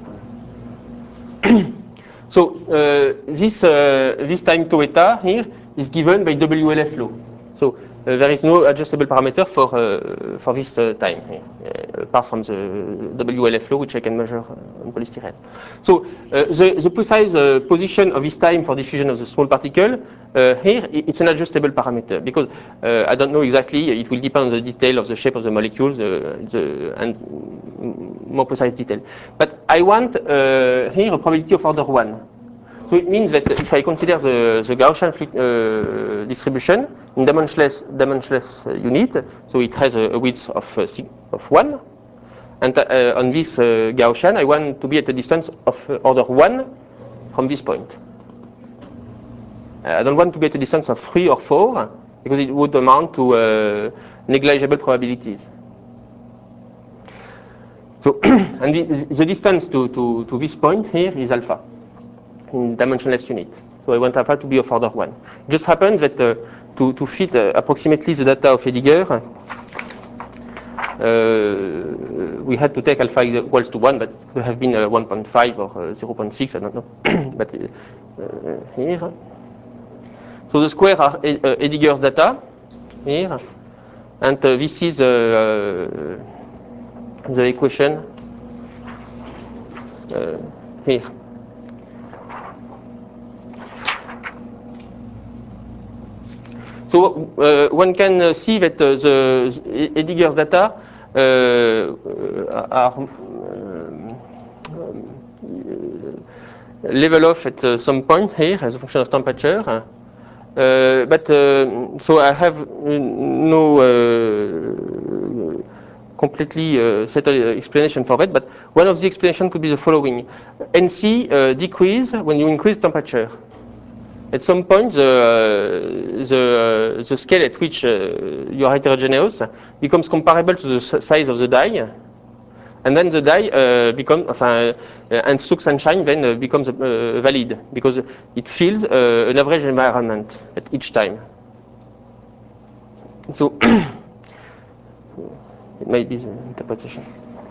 So this time tau eta here is given by WLF law. So there is no adjustable parameter for this time here, apart from the WLF law, which I can measure on polystyrene. So the precise position of this time for diffusion of the small particle here, it's an adjustable parameter because I don't know exactly. It will depend on the detail of the shape of the molecules and more precise detail. But I want here a probability of order 1. So it means that if I consider the Gaussian distribution in dimensionless unit, so it has a width of 1, and on this Gaussian, I want to be at a distance of order 1 from this point. I don't want to be at a distance of 3 or 4 because it would amount to negligible probabilities. So, and the distance to this point here is alpha in dimensionless unit. So I want alpha to be of order 1. It just happens that to fit approximately the data of Edinger, we had to take alpha equals to 1, but it could have been 1.5 or 0.6, I don't know. But here. So the square are Edinger's data here, and this is the equation here. So one can see that the Edinger's data are level off at some point here as a function of temperature. So I have no completely settled explanation for that, but one of the explanations could be the following. NC decrease when you increase temperature. At some point, the scale at which you are heterogeneous becomes comparable to the size of the die, and then the die becomes, and Stokes sunshine then becomes valid because it fills an average environment at each time. So it might be the interpretation.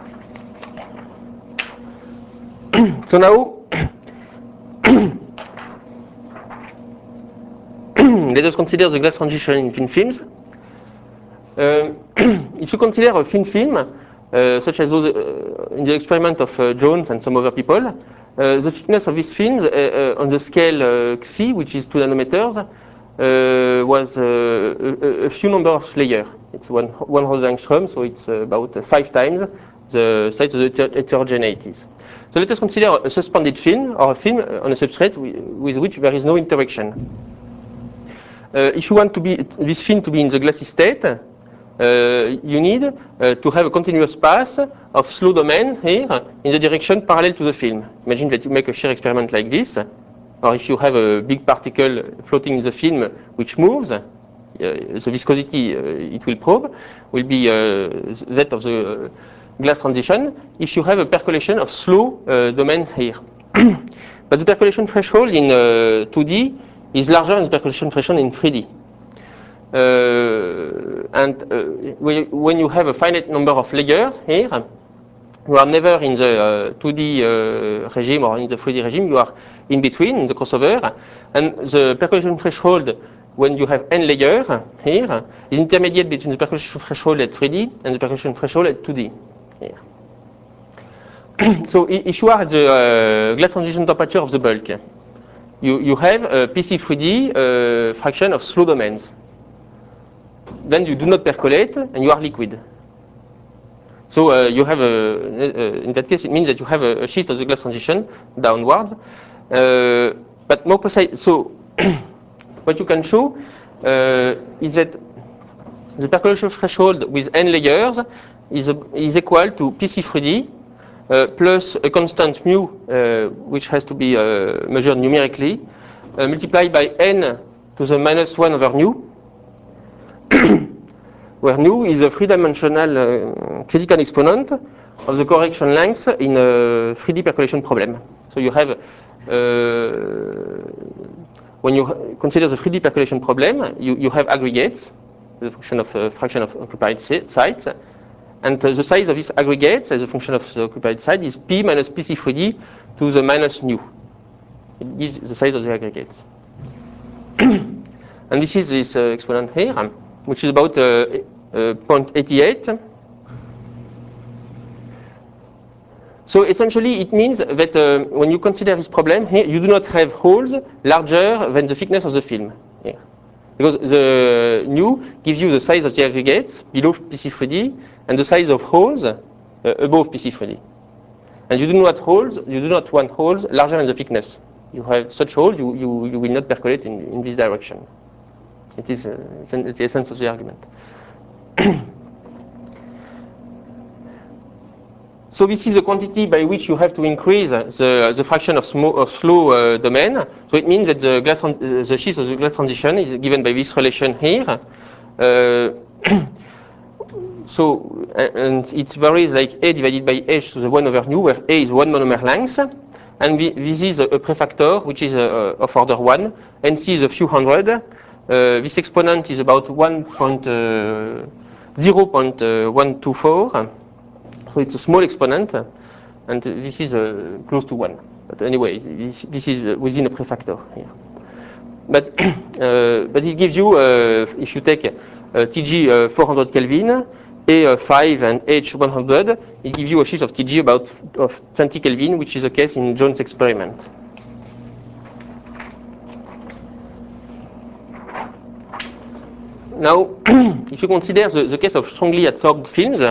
So now let us consider the glass transition in thin films. If you consider a thin film, such as those in the experiment of Jones and some other people, the thickness of these films on the scale Xi, which is 2 nanometers, was a few number of layers. It's 100 angstrom, so it's about 5 times the size of the heterogeneities. So let us consider a suspended film or a film on a substrate with which there is no interaction. If you want this film to be in the glassy state, you need to have a continuous path of slow domains here in the direction parallel to the film. Imagine that you make a shear experiment like this, or if you have a big particle floating in the film which moves, the viscosity it will probe will be that of the glass transition if you have a percolation of slow domains here. But the percolation threshold in 2D is larger than the percolation threshold in 3D. When you have a finite number of layers here, you are never in the 2D regime or in the 3D regime, you are in between, in the crossover, and the percolation threshold when you have n layers here is intermediate between the percolation threshold at 3D and the percolation threshold at 2D here. So if you are at the glass transition temperature of the bulk, you have a PC3D fraction of slow domains. Then you do not percolate and you are liquid. So you have in that case it means that you have a shift of the glass transition downwards. But more precise, so what you can show is that the percolation threshold with n layers is equal to PC3D plus a constant mu, which has to be measured numerically, multiplied by n to the -1 over nu, where nu is a three-dimensional critical exponent of the correction length in a 3D percolation problem. So you have, when you consider the 3D percolation problem, you have aggregates, the function of fraction of occupied sites, and the size of these aggregates as a function of the occupied site is P minus PC3D to the minus nu. It gives the size of the aggregates. And this is this exponent here, which is about 0.88. So essentially, it means that when you consider this problem here, you do not have holes larger than the thickness of the film here. Because the nu gives you the size of the aggregates below PC3D and the size of holes above PC3D. And you do not want holes larger than the thickness. You have such holes, you will not percolate in this direction. It is the essence of the argument. So this is the quantity by which you have to increase the fraction of slow domain. So it means that the sheath of the glass transition is given by this relation here. And it varies like A divided by H to the 1 over nu, where A is 1 monomer length. And this is a prefactor, which is of order 1. And C is a few hundred. This exponent is about 0.124. So it's a small exponent, and this is close to 1. But anyway, this is within a prefactor here. But it gives you, if you take TG 400 Kelvin, A 5 and H 100, it gives you a sheath of TG about 20 Kelvin, which is the case in Jones' experiment. Now, if you consider the case of strongly adsorbed films,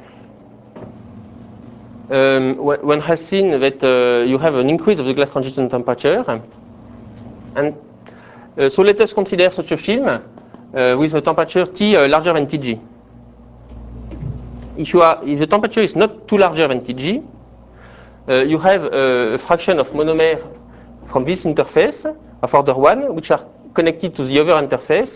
one has seen that you have an increase of the glass transition temperature. And so let us consider such a film with a temperature T larger than Tg. If the temperature is not too larger than Tg, you have a fraction of monomer from this interface of order 1, which are connected to the other interface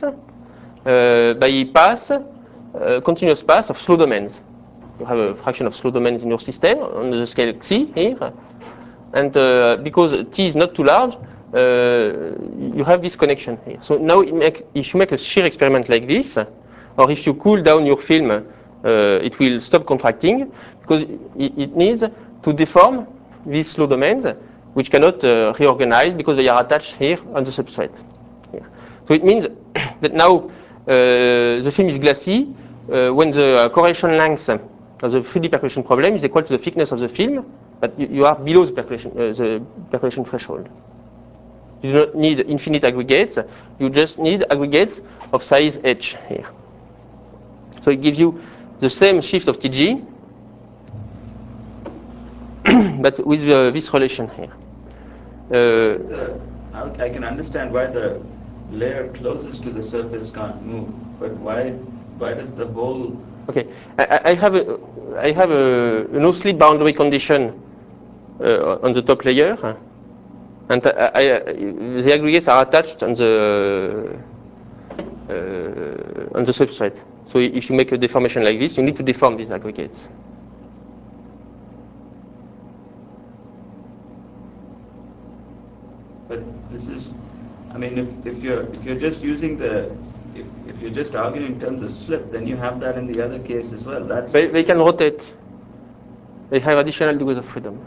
by continuous paths of slow domains. You have a fraction of slow domains in your system on the scale Xi here. And because T is not too large, you have this connection here. So now if you make a shear experiment like this, or if you cool down your film, it will stop contracting because it needs to deform these slow domains, which cannot reorganize because they are attached here on the substrate. Here. So it means that now the film is glassy when the correlation length of the 3D percolation problem is equal to the thickness of the film, but you are below the percolation threshold. You do not need infinite aggregates, you just need aggregates of size h here. So it gives you the same shift of Tg, but with this relation here. I can understand why the layer closest to the surface can't move, but why does the whole... Okay, I have a no-slip boundary condition on the top layer, and the aggregates are attached on the substrate. So if you make a deformation like this, you need to deform these aggregates. But this is, I mean, if you're just using if you're just arguing in terms of slip, then you have that in the other case as well. They can rotate. They have additional degrees of freedom.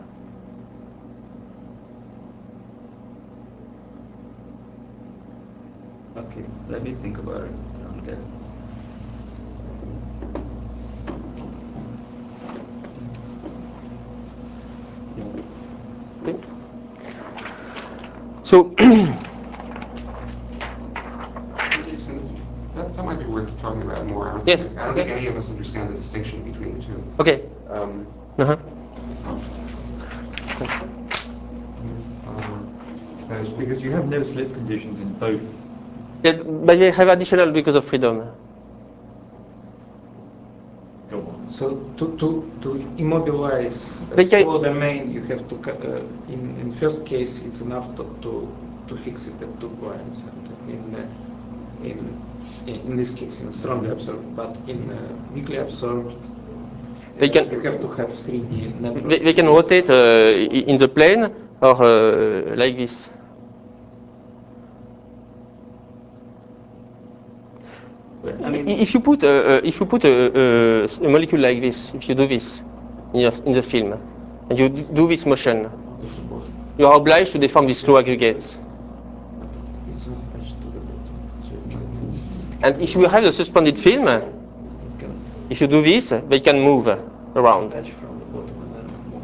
Okay, let me think about it. I don't get it. Okay. So that might be worth talking about more. I don't think any of us understand the distinction between the two. Okay. Because you have no slip conditions in both. Yeah, but they have additional degrees of freedom. Go on. So to immobilize a slow domain, you have to in first case it's enough to fix it at 2 points, and in this case, in strongly absorbed, but in weakly absorbed, They can- you have to have 3D network. They can rotate in the plane or like this. But, I mean, If you put a molecule like this, if you do this in the film, and you do this motion, you are obliged to deform these slow aggregates. It's not attached to the bottom, so it can, And if you have a suspended film, it can if you do this, they can move around. attach from the bottom and then move.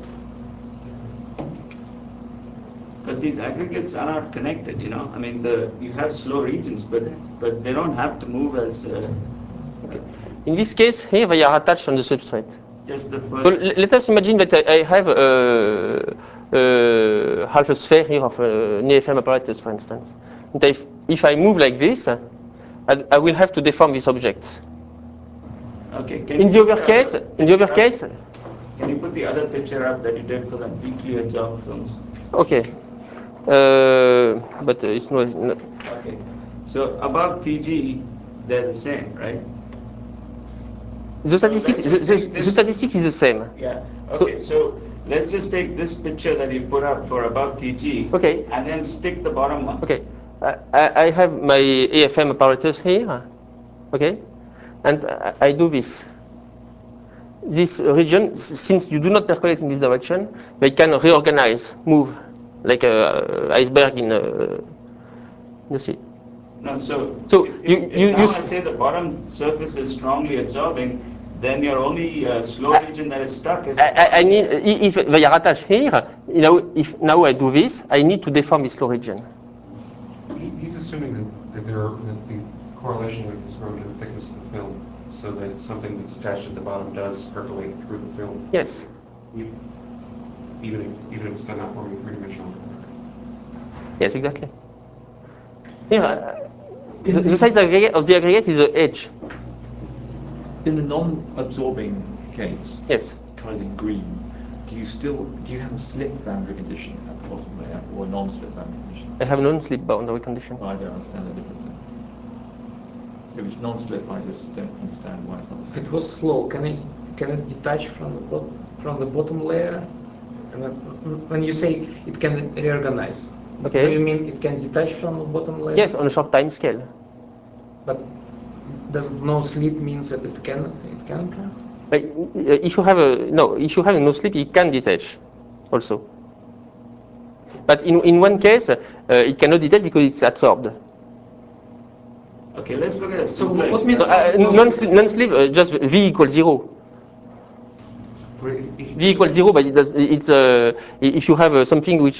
but these aggregates are not connected, you know. I mean, you have slow regions, but they don't have to move as In this case, here they are attached on the substrate. just the So first. let us imagine that I have half a sphere here of an EFM apparatus, for instance. And if I move like this, I will have to deform these objects. Okay. Can In you the put other case, can you put the other picture up that you did for the weekly absorbed films? okay, but it's not. Okay. So above TG, they're the same, right? The statistics, let's just take the this- statistics is the same. Yeah. Okay. So let's just take this picture that you put up for above TG. Okay. And then stick the bottom one. Okay, I have my AFM apparatus here, okay, and I do this. This region, since you do not percolate in this direction, they can reorganize, move, like an iceberg in the sea. No, so, So if now I say the bottom surface is strongly absorbing, then your only slow region that is stuck is. I need, if they are attached here, you know, if now I do this, I need to deform this slow region. He's assuming that the correlation length is grown to the thickness of the film, so that something that's attached at the bottom does percolate through the film. Yes. Even if it's not forming three-dimensional. Yes, exactly. Here, the size of the aggregate is the edge. In the non-absorbing case, Yes. kind of in green, do you have a slip boundary condition at the bottom layer or a non-slip boundary condition? I have non-slip boundary condition. I don't understand the difference. If it's non-slip, I just don't understand why it's not a If slip. it was slow, can it detach from the bottom layer? And then, when you say it can reorganize, Okay. do you mean it can detach from the bottom layer? Yes, on a short time scale. But does no slip means that it can? But if you have a no slip, it can detach, also. But in one case, it cannot detach because it's absorbed. Okay, let's look at a So simpler what means experiment. Non-slip, just V equals 0. V equals 0, but if you have something which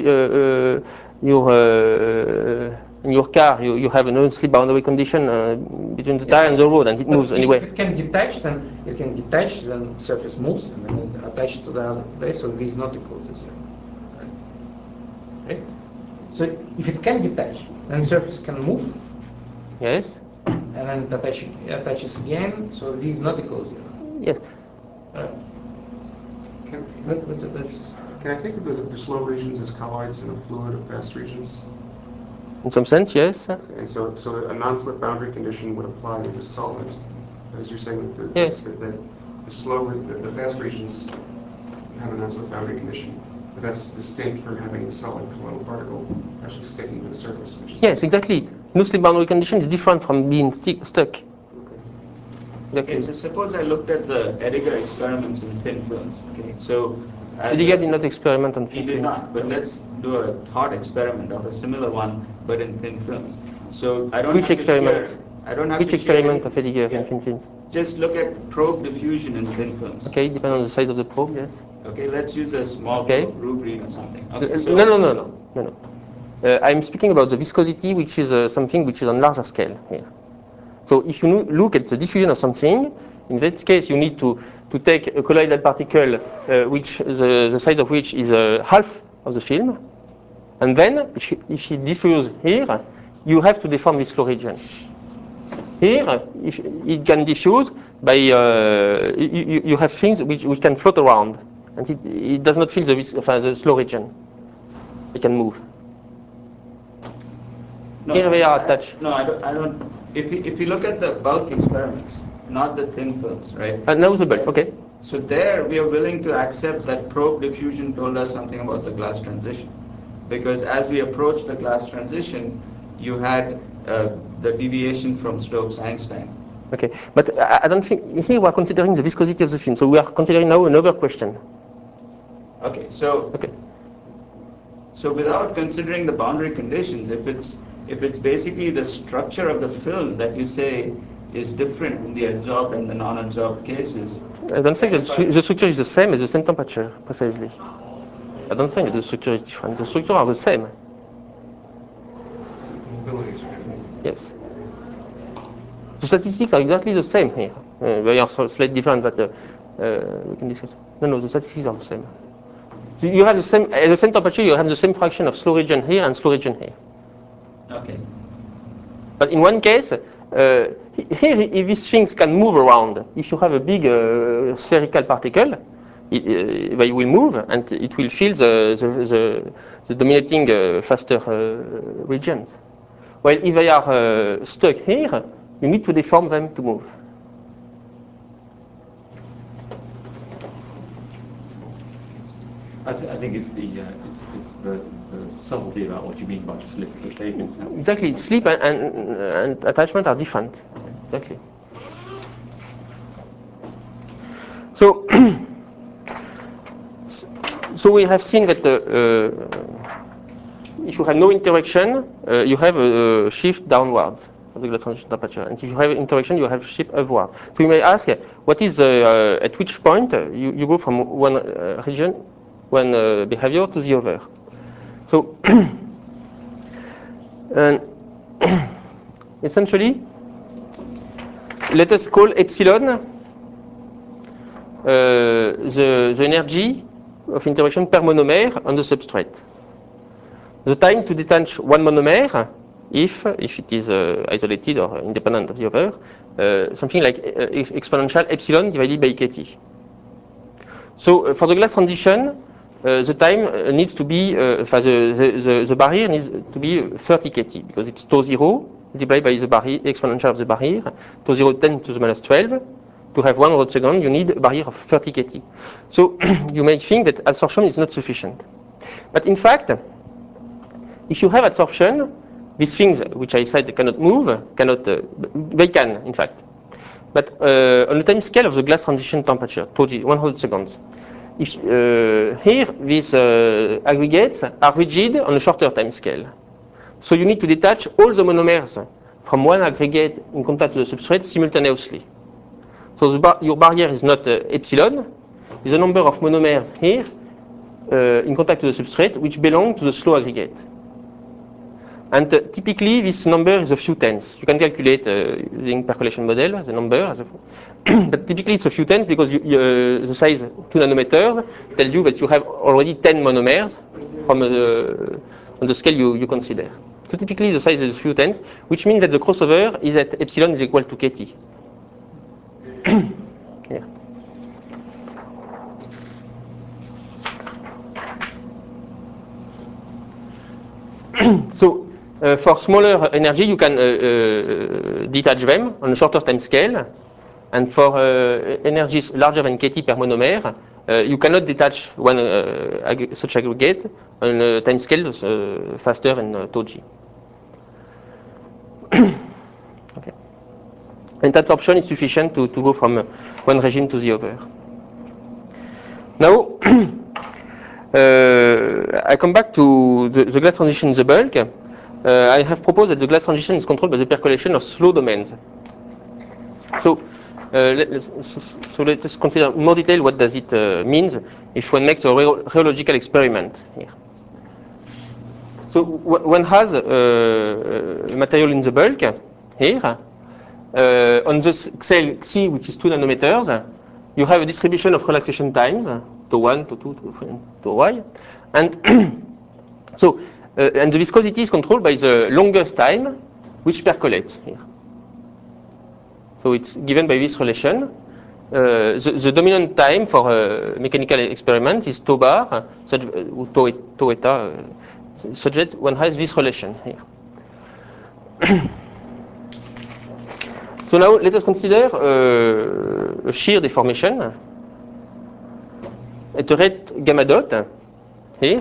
in your car you have a non-slip boundary condition between the tire and the road, and it moves anyway. If it can detach, then surface moves, and then it attaches to the other place, so V is not equal to 0. Right? So if it can detach, then surface can move, Yes. and then it attaches again, so V is not equal to 0. Yes. Let's Can I think of the slow regions as colloids and a fluid of fast regions? In some sense, yes. And so a non-slip boundary condition would apply to the solvent, as you're saying that Yes. the fast regions have a non-slip boundary condition, but that's distinct from having a solid colloidal particle actually sticking to the surface, which is. Yes, exactly. No slip boundary condition is different from being stuck. Okay, so Exactly. suppose I looked at the Ediger experiments in thin films. Okay, so as Ediger did not experiment on he thin did film. not, but let's do a thought experiment of a similar one, but in thin films. So I don't Which have experiment? to share. I don't have Which to share experiment any- of Ediger Yeah. in thin films? Just look at probe diffusion in thin films. Okay, depending on the size of the probe, yes. Okay, let's use a small Okay. probe, rubrine or something. Okay, so No. I'm speaking about the viscosity, which is something which is on larger scale here. So if you look at the diffusion of something, in that case you need to take a colloidal particle which the size of which is half of the film, and then if it diffuses here, you have to deform this slow region. Here, if it can diffuse by you have things which can float around, and it does not feel the slow region. It can move. no, Here they are attached. No, I don't. if you look at the bulk experiments, not the thin films, right? Now the bulk, okay. So there we are willing to accept that probe diffusion told us something about the glass transition. Because as we approached the glass transition, you had the deviation from Stokes-Einstein. Okay, but I don't think, here we are considering the viscosity of the film, so we are considering now another question. Okay, so Okay. so without considering the boundary conditions, if it's basically the structure of the film that you say is different in the adsorbed and the non-adsorbed cases. I don't think that the structure is the same at the same temperature, precisely. I don't think the structure is different. The structure are the same. Mobilities are different. Yes. The statistics are exactly the same here. They are slightly different, but we can discuss. No, the statistics are the same. You have the same, at the same temperature, you have the same fraction of slow region here and slow region here. Okay. But in one case, here, if these things can move around, if you have a big spherical particle, they will move and it will fill the dominating faster regions. Well, if they are stuck here, you need to deform them to move. I think it's the subtlety about what you mean by slip, which they've been saying. Exactly, sleep and attachment are different. Exactly. So, so we have seen that if you have no interaction, you have a shift downwards of the glass transition temperature, and if you have interaction, you have a shift upward. So you may ask, what is at which point you go from one region, one behavior to the other? So, essentially, let us call epsilon the energy of interaction per monomer on the substrate. The time to detach one monomer, if it is isolated or independent of the other, something like exponential epsilon divided by kT. So for the glass transition, the time needs to be, the barrier needs to be 30 kT because it's tau 0 divided by the barrier, exponential of the barrier, tau 0 10 to the minus 12. To have 100 seconds, you need a barrier of 30 kT. So you may think that absorption is not sufficient. But in fact, if you have absorption, these things which I said cannot move, they can, in fact. But on the time scale of the glass transition temperature, 100 seconds, if, here these aggregates are rigid on a shorter time scale. So you need to detach all the monomers from one aggregate in contact to the substrate simultaneously. So your barrier is not epsilon, it's a number of monomers here in contact to the substrate which belong to the slow aggregate. And typically this number is a few tens. You can calculate using percolation model the number, but typically it's a few tens because the size 2 nanometers tells you that you have already 10 monomers from on the scale you consider. So typically the size is a few tens, which means that the crossover is at epsilon is equal to kT. Yeah. So for smaller energy, you can detach them on a shorter time scale, and for energies larger than kT per monomer, you cannot detach one such aggregate on a time scale faster than tau g. Okay. And that option is sufficient to go from one regime to the other. Now, I come back to the glass transition in the bulk. I have proposed that the glass transition is controlled by the percolation of slow domains. So, let us consider in more detail what does it mean if one makes a rheological experiment here. So one has material in the bulk here. On the cell Xi, which is 2 nanometers, you have a distribution of relaxation times, to 1, to 2, to 3, to y. And so, and the viscosity is controlled by the longest time, which percolates here. So it's given by this relation. The dominant time for a mechanical experiment is tau bar, tau eta, such that one has this relation here. So now let us consider a shear deformation at a rate gamma dot here.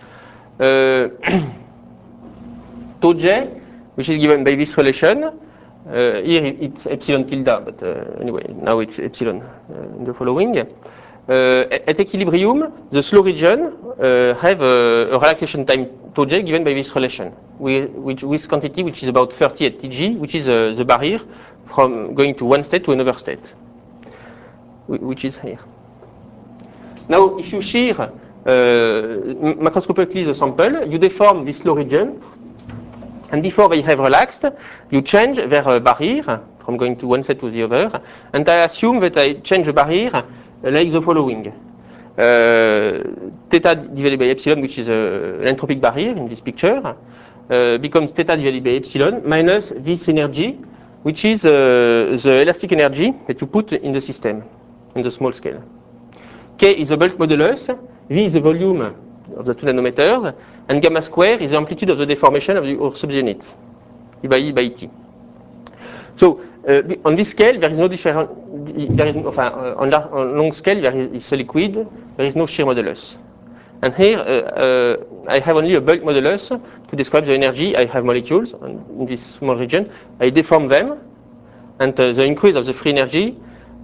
Tau j, which is given by this relation. Here it's epsilon tilde, but anyway, now it's epsilon in the following. At equilibrium, the slow region have a relaxation time tau j given by this relation, with quantity which is about 30 at Tg, which is the barrier from going to one state to another state, which is here. Now, if you shear macroscopically the sample, you deform this slow region, and before they have relaxed, you change their barrier from going to one state to the other, and I assume that I change the barrier like the following. Theta divided by epsilon, which is an entropic barrier in this picture, becomes theta divided by epsilon minus this energy, which is the elastic energy that you put in the system, in the small scale. K is the bulk modulus, V is the volume of the 2 nanometers, and gamma square is the amplitude of the deformation of the subunits, E by E by T. So on this scale, there is no difference. On long scale, there is a liquid. There is no shear modulus. And here, I have only a bulk modulus to describe the energy. I have molecules in this small region. I deform them, and the increase of the free energy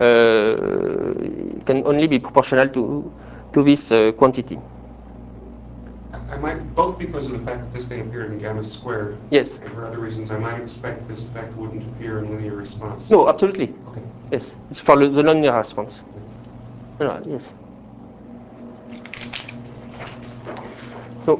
can only be proportional to this quantity. I might, both because of the fact that this thing appeared in gamma squared, Yes. and for other reasons, I might expect this effect wouldn't appear in linear response. No, absolutely. Okay. Yes, it's for the non-linear response. No, yes. So,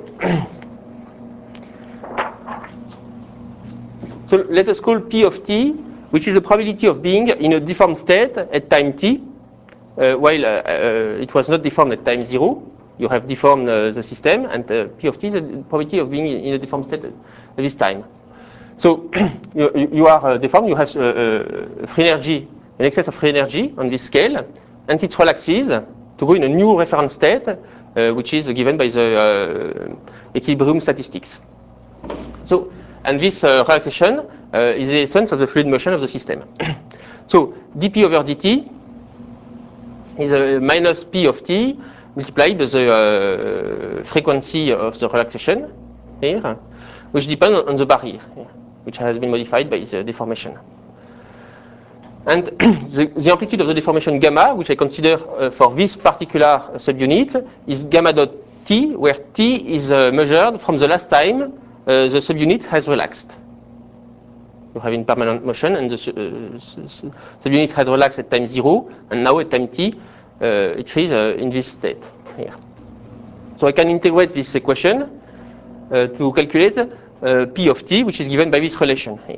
so let us call P of t, which is the probability of being in a deformed state at time t, while it was not deformed at time 0. You have deformed the system, and P of t is the probability of being in a deformed state at this time. So you are deformed, you have free energy, an excess of free energy on this scale, and it relaxes to go in a new reference state, which is given by the equilibrium statistics. So, and this relaxation is the essence of the fluid motion of the system. So dP over dt is minus P of t multiplied by the frequency of the relaxation here, which depends on the barrier, which has been modified by the deformation. And the amplitude of the deformation gamma, which I consider for this particular subunit, is gamma dot t, where t is measured from the last time the subunit has relaxed. You have in permanent motion, and the subunit had relaxed at time 0, and now at time t, it is in this state here. So I can integrate this equation to calculate P of t, which is given by this relation here.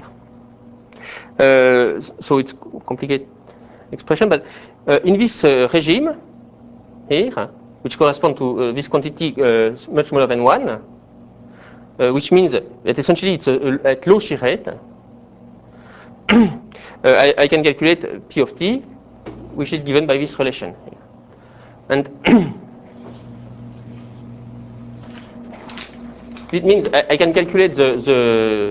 So it's a complicated expression, but in this regime here, which corresponds to this quantity much smaller than 1, which means that essentially it's at low shear rate, I can calculate P of t, which is given by this relation here. And it means I can calculate the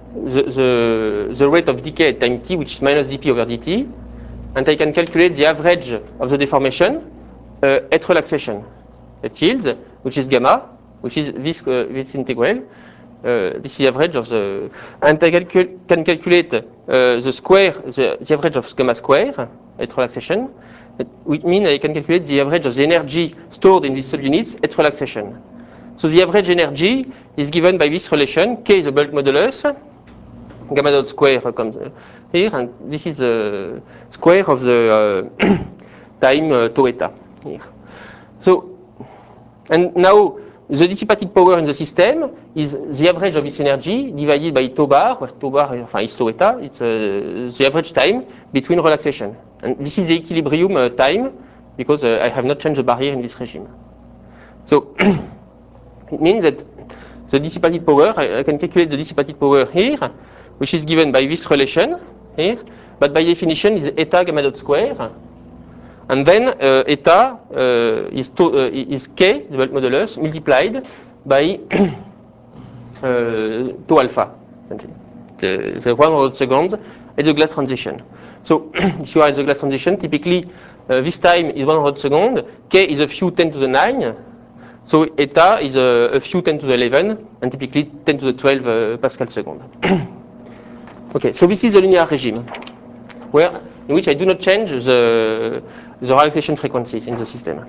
rate of decay at time t, which is minus dP over dt, and I can calculate the average of the deformation at relaxation at yields, which is gamma, which is this integral. This is the average of the, and I can calculate the square, the average of gamma square at relaxation, which means I can calculate the average of the energy stored in these subunits at relaxation. So the average energy is given by this relation. K is the bulk modulus, gamma dot square comes here, and this is the square of the time tau eta here. So, and now the dissipated power in the system is the average of this energy divided by tau bar, where tau bar is tau eta. It's the average time between relaxation, and this is the equilibrium time because I have not changed the barrier in this regime. So it means that the dissipated power, I can calculate the dissipated power here, which is given by this relation here, but by definition is eta gamma dot square, and then eta is k, the bulk modulus, multiplied by tau alpha, essentially. the 100 seconds at the glass transition. So if you are at the glass transition, typically this time is 100 seconds, k is a few 10 to the 9, so eta is a few 10 to the 11, and typically 10 to the 12 Pascal second. Okay, so this is the linear regime, in which I do not change the relaxation frequency in the system.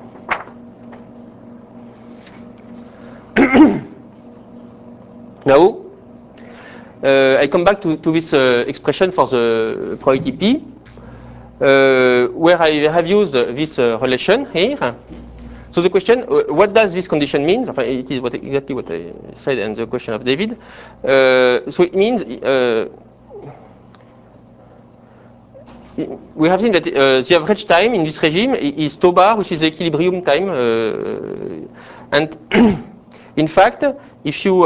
Now, I come back to this expression for the probability P, where I have used this relation here. So the question, what does this condition mean? It is exactly what I said in the question of David. So it means we have seen that the average time in this regime is tau bar, which is the equilibrium time. And in fact, if you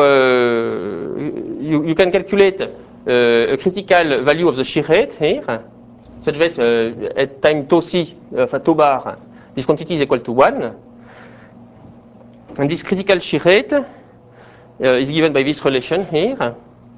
can calculate a critical value of the shear rate here, such that at time tau c, tau bar, this quantity is equal to 1. And this critical shear rate is given by this relation here.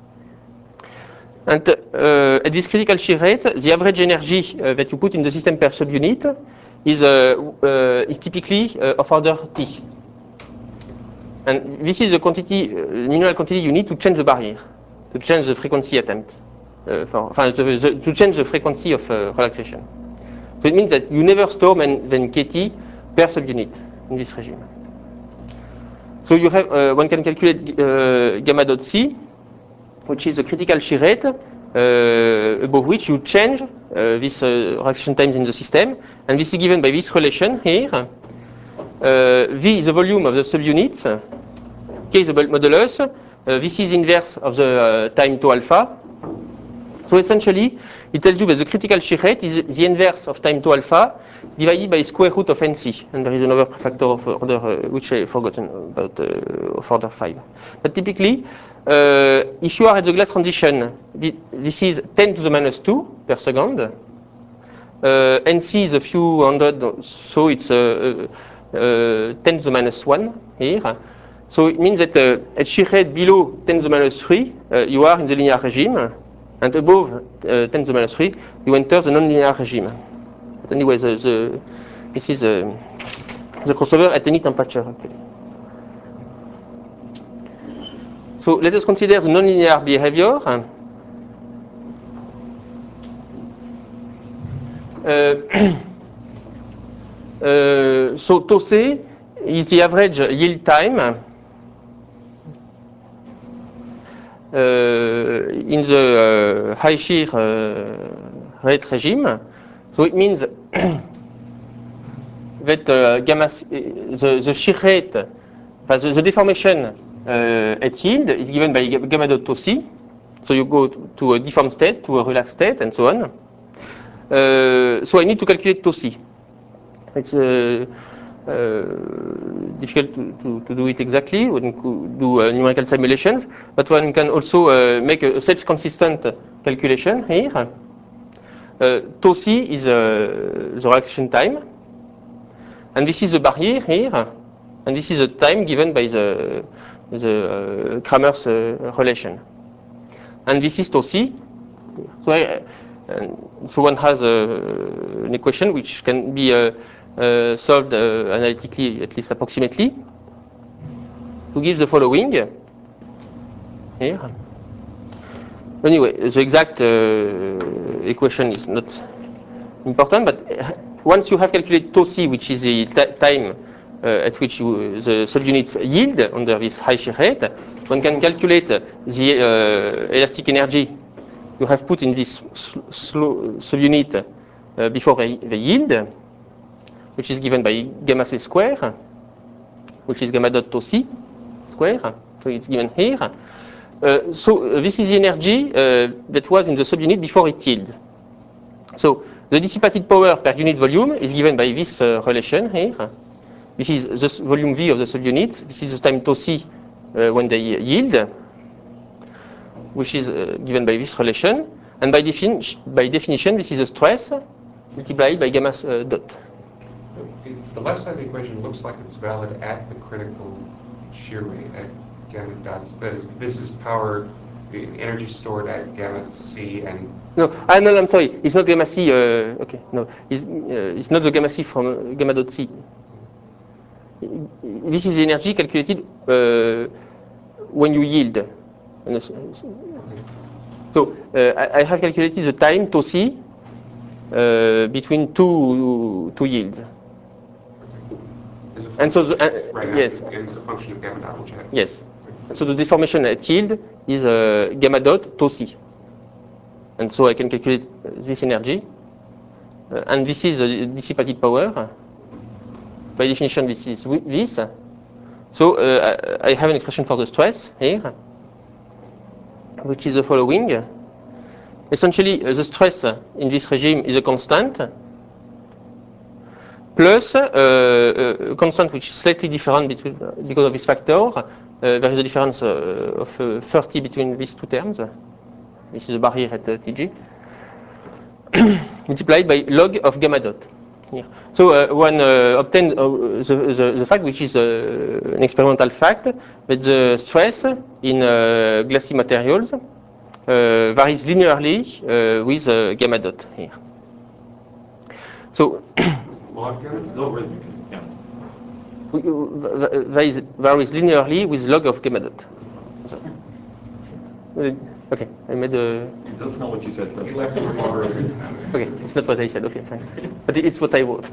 And at this critical shear rate, the average energy that you put in the system per subunit is typically of order T. And this is the quantity, minimal quantity you need to change the barrier, to change the frequency attempt, to change the frequency of relaxation. So it means that you never store than kT per subunit in this regime. So you have, one can calculate gamma dot C, which is the critical shear rate above which you change this relaxation times in the system, and this is given by this relation here. V is the volume of the subunits, K is the modulus, this is inverse of the time tau alpha. So essentially, it tells you that the critical shear rate is the inverse of time tau alpha divided by square root of NC, and there is another factor of order which I forgotten about, of order 5. But typically, if you are at the glass transition, this is 10 to the minus 2 per second. NC is a few hundred, so it's 10 to the minus 1 here. So it means that at shear rate below 10 to the minus 3, you are in the linear regime, and above 10 to the minus 3, you enter the non-linear regime. But anyway, this is the crossover at any temperature, actually. So let us consider the nonlinear behavior. So tau c is the average yield time in the high shear rate regime. So it means that gamma, the shear rate, the deformation at yield is given by gamma dot tau c. So you go to a deformed state, to a relaxed state, and so on. So I need to calculate tau c. It's difficult to do it exactly. One could do numerical simulations, but one can also make a self-consistent calculation here. Tau c is the relaxation time, and this is the barrier here, and this is the time given by the Kramer's relation. And this is tau c. So one has an equation which can be solved analytically, at least approximately, to give the following here. Anyway, the exact equation is not important, but once you have calculated tau c, which is the time at which the subunits yield under this high shear rate, one can calculate the elastic energy you have put in this subunit before they yield, which is given by gamma c square, which is gamma dot tau c square. So it's given here. So this is the energy that was in the subunit before it yielded. So the dissipated power per unit volume is given by this relation here. This is the volume V of the subunit. This is the time tau c when they yield, which is given by this relation. And by definition, this is the stress multiplied by gamma dot. The left side of the equation looks like it's valid at the critical shear rate at gamma dots. That is, this is power the energy stored at gamma C and No, no, I'm sorry. It's not gamma C. Okay, no, it's not the gamma C from gamma dot C. This is the energy calculated when you yield. So I have calculated the time tau C between two yields. And so right now, yes, and it's a function of gamma dot, which I have. yes. So the deformation at yield is gamma dot tau C. And so I can calculate this energy. And this is the dissipated power. By definition, this is this. So I have an expression for the stress here, which is the following. Essentially, the stress in this regime is a constant, plus a constant which is slightly different because of this factor. There is a difference of 30 between these two terms. This is the barrier at Tg, multiplied by log of gamma dot. Here. So one obtains the fact, which is an experimental fact, that the stress in glassy materials varies linearly with gamma dot here. So Log gamma dot? Logarithmic, yeah. varies linearly with log of gamma dot. So, okay, I made a. That's not what you said, but You left the word logarithm. Okay, it's not what I said. Okay, thanks. But it's what I wrote.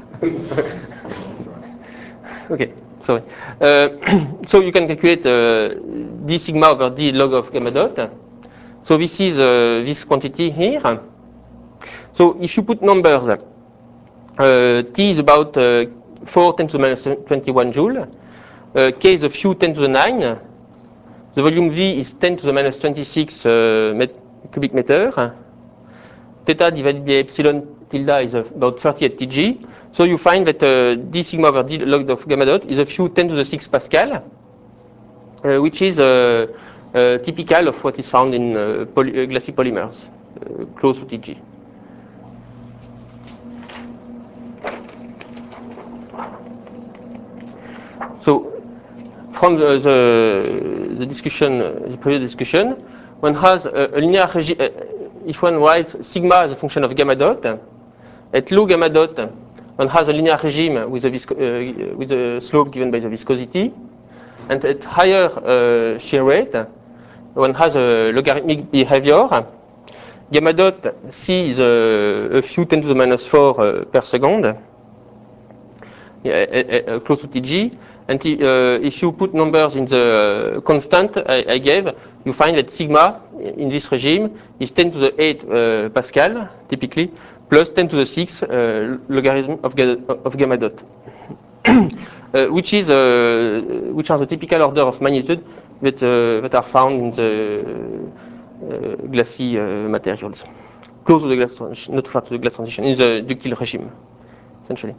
Okay, sorry. So you can calculate d sigma over d log of gamma dot. So this is this quantity here. So if you put numbers, T is about 4 10 to the minus 21 joule, K is a few 10 to the 9, the volume V is 10 to the minus 26 cubic meter, theta divided by epsilon tilde is about 38 Tg. So you find that d sigma over d log of gamma dot is a few 10 to the 6 Pascal, which is typical of what is found in glassy polymers, close to Tg. So from the discussion, the previous discussion, one has a linear regime. If one writes sigma as a function of gamma dot, at low gamma dot, one has a linear regime with a slope given by the viscosity, and at higher shear rate, one has a logarithmic behavior. Gamma dot C is a few 10 to the minus 4 per second, close to Tg. And if you put numbers in the constant I gave, you find that sigma in this regime is 10 to the 8 Pascal, typically, plus 10 to the 6 logarithm of gamma dot, which are the typical order of magnitude that are found in the glassy materials, close to the glass transition, not far to the glass transition, in the ductile regime, essentially.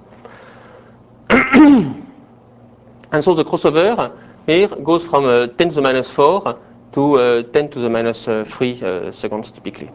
And so the crossover here goes from 10 to the minus 4 to 10 to the minus 3 seconds typically.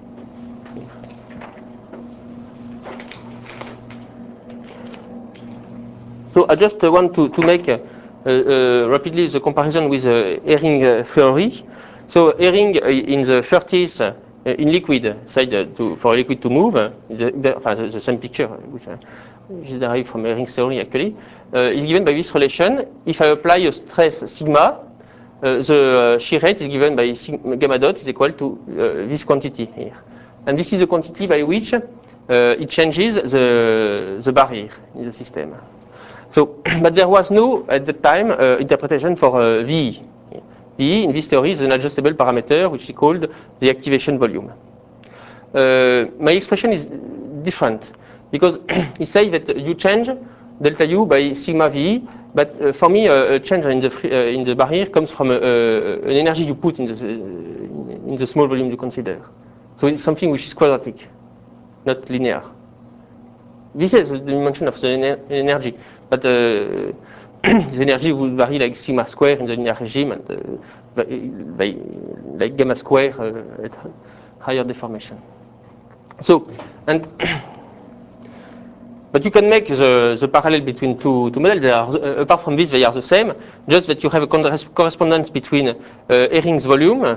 So I just want to make rapidly the comparison with Hering theory. So Hering in the 30s in liquid said for a liquid to move, the same picture which is derived from Hering theory actually, is given by this relation. If I apply a stress sigma, the shear rate is given by gamma dot is equal to this quantity here. And this is the quantity by which it changes the barrier in the system. So, but there was no, at the time, interpretation for VE. VE in this theory is an adjustable parameter which is called the activation volume. My expression is different because it says that you change delta U by sigma VE, but for me a change in the barrier comes from an energy you put in the small volume you consider. So it's something which is quadratic, not linear. This is the dimension of the energy, but the energy would vary like sigma square in the linear regime and by like gamma square at higher deformation. So, and but you can make the parallel between two models. They are, apart from this, they are the same, just that you have a correspondence between Hering's volume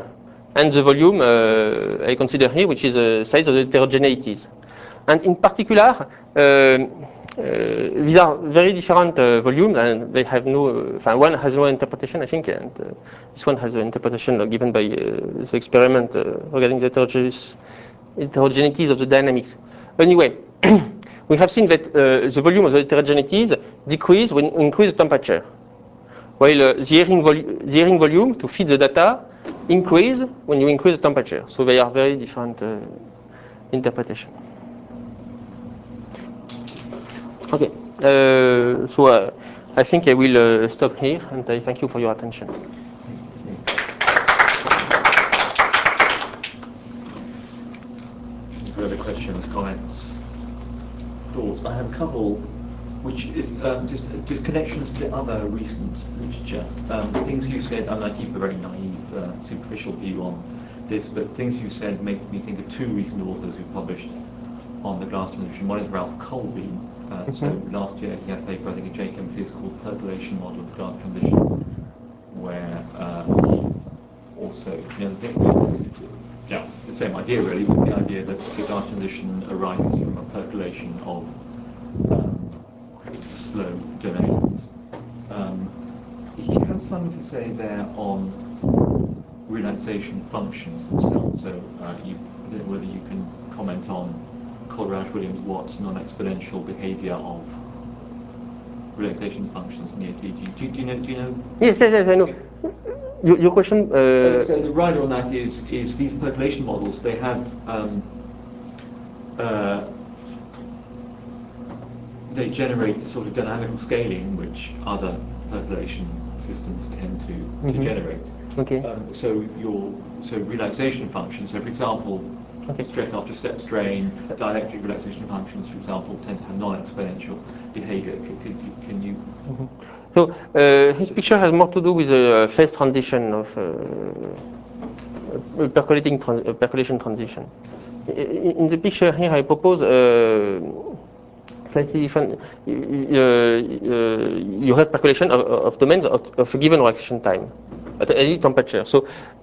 and the volume I consider here, which is the size of the heterogeneities. And in particular, these are very different volumes, and they have no. One has no interpretation, I think, and this one has an interpretation given by the experiment regarding the heterogeneities of the dynamics. Anyway, we have seen that the volume of the heterogeneities decrease when you increase the temperature, while the Hering volume to feed the data increase when you increase the temperature. So they are very different interpretation. Okay, so I think I will stop here, and I thank you for your attention. Further questions, comments, thoughts? I have a couple, which is just connections to other recent literature. Things you said, and I keep a very naive, superficial view on this, but things you said make me think of two recent authors who published on the glass transition. One is Ralph Colby. So last year he had a paper, I think, at JChemFizz called Percolation Model of Glass Transition, where he also, the same idea really, but the idea that the glass transition arises from a percolation of slow domains. He has something to say there on relaxation functions themselves. So I don't know whether you can comment on Kohlrausch-Williams-Watt's non-exponential behavior of relaxation functions near TG. Do you know? Yes, I know. Your question? So the rider on that is these percolation models. They have they generate the sort of dynamical scaling which other percolation systems tend to generate. Okay. So relaxation functions. So for example, stress after step strain, dielectric relaxation functions, for example, tend to have non-exponential behavior. Can you? So his picture has more to do with the phase transition of percolation transition. In the picture here, I propose slightly different. You have percolation of domains of a given relaxation time at any temperature. So.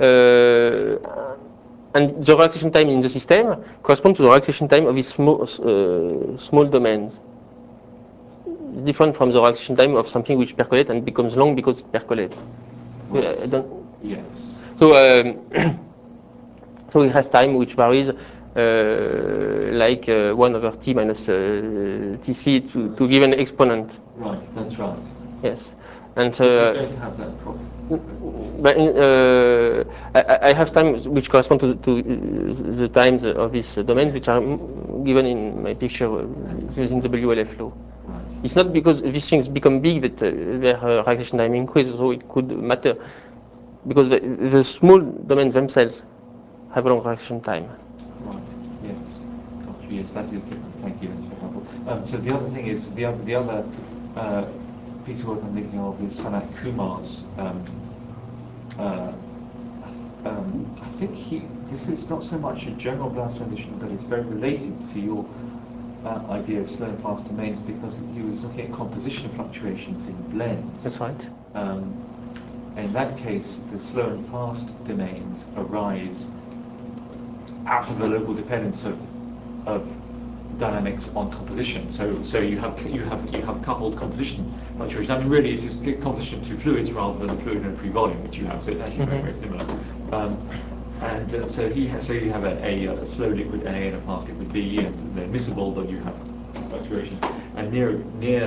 And the relaxation time in the system corresponds to the relaxation time of these small domains. Different from the relaxation time of something which percolates and becomes long because it percolates. Right. Yes. So, so it has time which varies like 1/t minus Tc to give an exponent. Right, that's right. Yes. And you're going to have that problem. But I have times which correspond to the times of these domains, which are given in my picture using the WLF law. Right. It's not because these things become big that their relaxation time increases, so it could matter, because the small domains themselves have a long relaxation time. Right. Yes. Got you. Yes, that is different. Thank you. That's very helpful. So the other thing is the other piece of work I'm thinking of is Sanat Kumar's. I think this is not so much a general glass transition, but it's very related to your idea of slow and fast domains, because he was looking at composition fluctuations in blends. That's right. In that case, the slow and fast domains arise out of the local dependence of dynamics on composition. So you have coupled composition fluctuations. I mean, really, it's just composition of two fluids rather than a fluid and a free volume, which you have. So it's actually very, very similar. So you have a slow liquid A and a fast liquid B, and they're miscible, but you have fluctuations. And near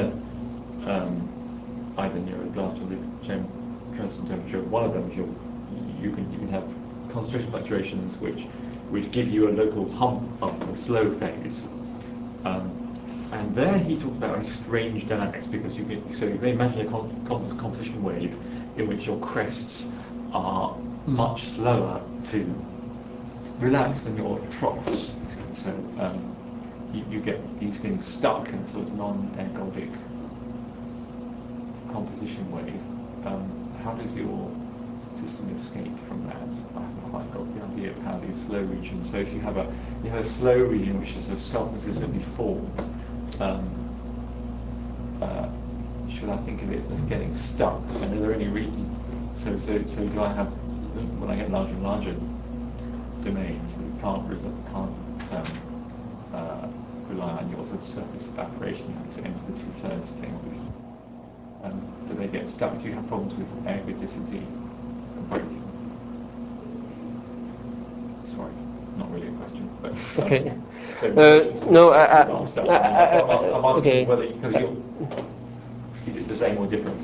either near a glass transition temperature, one of them, you can have concentration fluctuations which give you a local hump of the slow phase. And there he talked about very strange dynamics, because you can imagine a composition wave in which your crests are much slower to relax than your troughs. So you get these things stuck in a sort of non-ergodic composition wave. How does your system escape from that? I haven't quite got the idea of how these slow regions. So if you have a slow region which is sort of self-consistently formed, should I think of it as getting stuck? And are there any regions? So do I have, when I get larger and larger domains that can't rely on your sort of surface evaporation to enter the 2/3 thing. Do they get stuck? Do you have problems with aerodicity breaking? Sorry, not really a question, but Okay. no, I'm asking okay. whether because is it the same or different?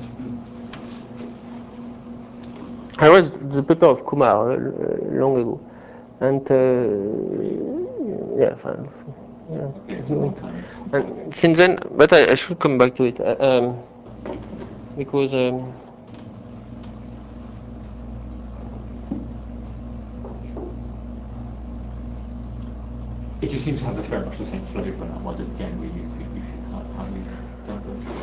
I read the paper of Kumar long ago, and yeah, fine. Yeah. Okay, it's a long time. And since then, but I should come back to it because it just seems to have very much the same flavour, and I wondered again how you don't go through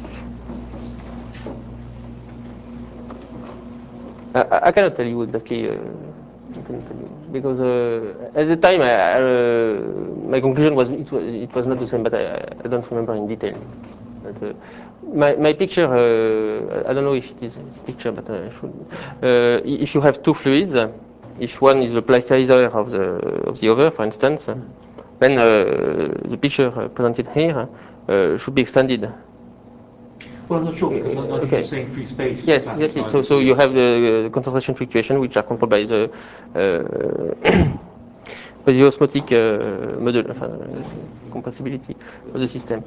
that. I cannot tell you exactly. I cannot tell you because at the time my conclusion was it was not the same, but I don't remember in detail. But, my picture, I don't know if it is a picture, but I should. If you have two fluids, if one is the plasticizer of the other, for instance, then the picture presented here should be extended. Well, I'm not sure because I'm not Okay. saying free space. Yes, exactly. So you have the concentration fluctuation, which are controlled by the by the osmotic model, compressibility of the system.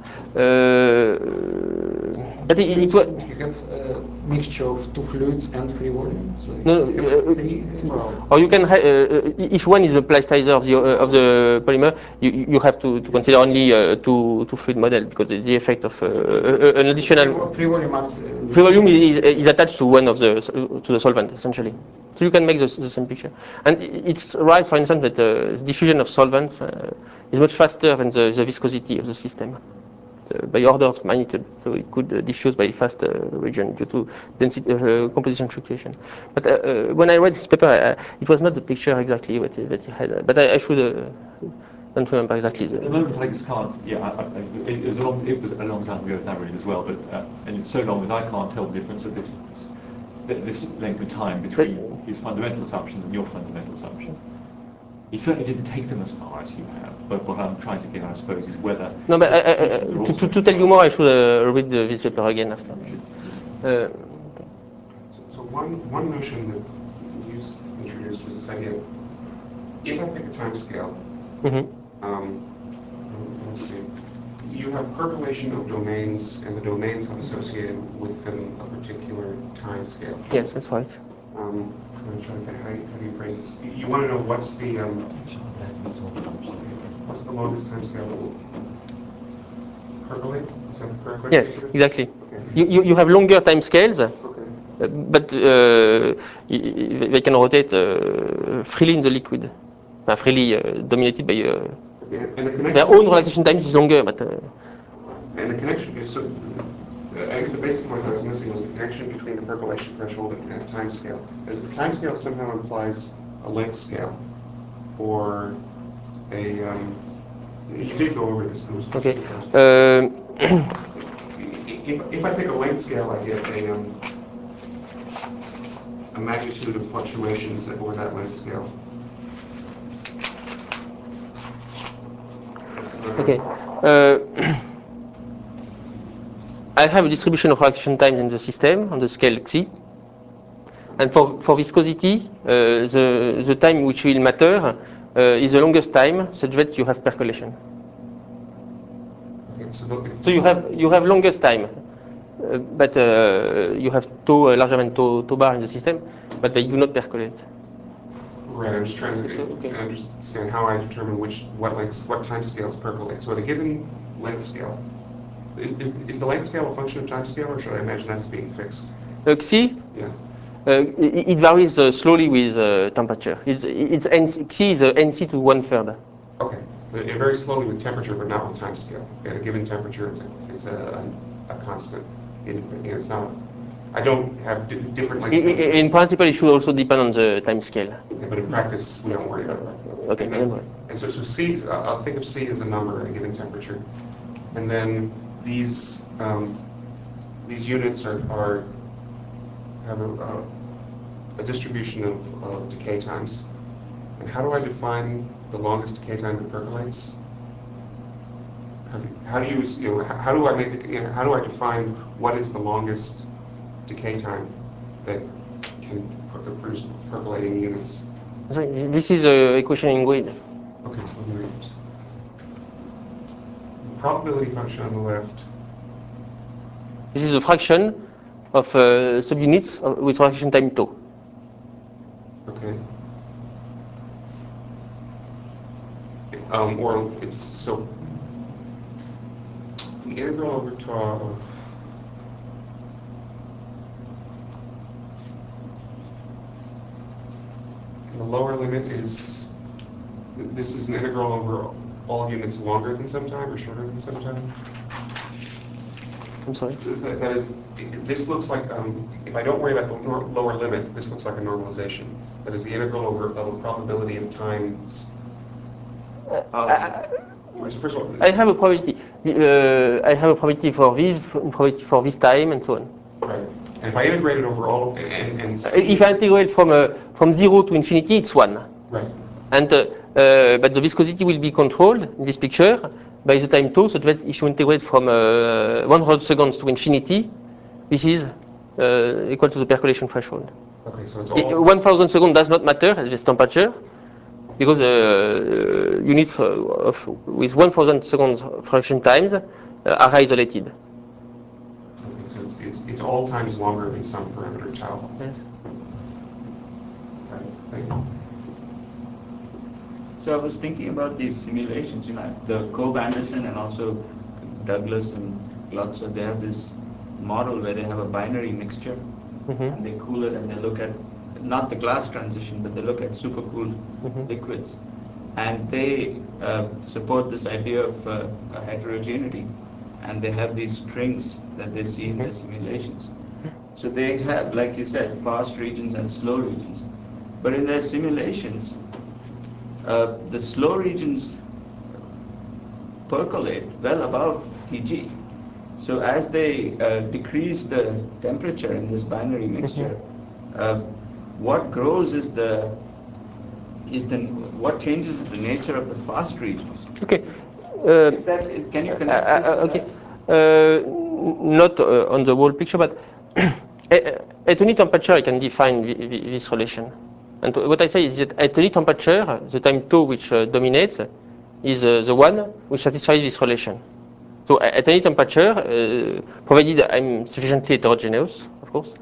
But it was. You have a mixture of two fluids and free volume. So No, you have three. or you can, if one is the plasticizer of the polymer, you have to consider only two fluid model because the effect of an additional free volume. free volume is attached to one of the solvent essentially. So you can make the same picture. And it's right, for instance, that diffusion of solvents is much faster than the viscosity of the system. By order of magnitude, so it could diffuse by faster region due to density composition fluctuation. But when I read this paper, it was not the picture exactly what he had, but I should don't remember exactly. At the moment, I just can't. Yeah, it was a long time ago as I read as well, but and it's so long that I can't tell the difference at this length of time between his fundamental assumptions and your fundamental assumptions. He certainly didn't take them as far as you have, but what I'm trying to get at, I suppose, is whether... No, but to tell you more, I should read this paper again after. So one notion that you introduced was this idea of, if I pick a time scale, let's see, you have percolation of domains, and the domains have associated with them a particular time scale. Yes, that's right. I'm trying to think, how do you phrase this? You want to know what's the longest time scale that will percolate? Is that correct? Yes, exactly. Okay. You have longer time scales, Okay. but they can rotate freely in the liquid. Freely dominated by And the connection, their own relaxation time is longer, but. And the connection is so. I guess the basic point I was missing was the connection between the percolation threshold and time scale. As the time scale somehow implies a length scale, or a. You did go over this. Okay. If I pick a length scale, I get a magnitude of fluctuations over that length scale. Okay. I have a distribution of reaction times in the system on the scale xi. And for viscosity, the time which will matter is the longest time, such that you have percolation. Okay, so you have longest time, but you have larger than tau bar in the system, but they do not percolate. Right, I'm just trying to understand how I determine what time scales percolate. So at a given length scale, is the length scale a function of time scale, or should I imagine that as being fixed? Xi? Yeah. It varies slowly with temperature. Xi is NC to 1/3. Okay, but it varies slowly with temperature, but not with time scale. At a given temperature, it's a constant. It's not. I don't have different lengths. In principle, it should also depend on the time scale. Okay, but in practice, we don't worry about that. Okay. And so C, I'll think of C as a number at a given temperature, and then these units have a distribution of decay times And how do I define the longest decay time that percolates? How do you, how do I make it, how do I define what is the longest decay time that can produce percolating units? So this is an equation in grid. Okay, so let me just, probability function on the left. This is a fraction of subunits with transition time tau. Okay. Or it's so the integral over tau of the lower limit is, this is an integral over all units longer than some time or shorter than some time? I'm sorry. That is, this looks like, if I don't worry about the lower limit, this looks like a normalization. That is the integral over of a probability of times. First of all, I have a probability. I have a probability for this, probability for this time, and so on. right. And if I integrate it over all, and If I integrate from 0 to infinity, it's 1. right. And but the viscosity will be controlled in this picture by the time tau, so that if you integrate from 100 seconds to infinity, this is equal to the percolation threshold. Okay, so it's all 1000 seconds does not matter at this temperature because units with 1000 seconds fraction times are isolated. okay, so it's all times longer than some parameter tau. Yes. Right. Thank you. So I was thinking about these simulations, the Cobb-Anderson and also Douglas and Glotzer, they have this model where they have a binary mixture and they cool it and they look at not the glass transition, but they look at supercooled liquids. And they support this idea of heterogeneity. And they have these strings that they see in their simulations. So they have, like you said, fast regions and slow regions. But in their simulations, the slow regions percolate well above Tg. So as they decrease the temperature in this binary mixture, what grows is what changes is the nature of the fast regions. Okay. Can you connect this to Okay. that? Not on the whole picture, but at any temperature, I can define this relation. And what I say is that at any temperature, the time tau which dominates is the one which satisfies this relation. So at any temperature, provided I'm sufficiently heterogeneous, of course,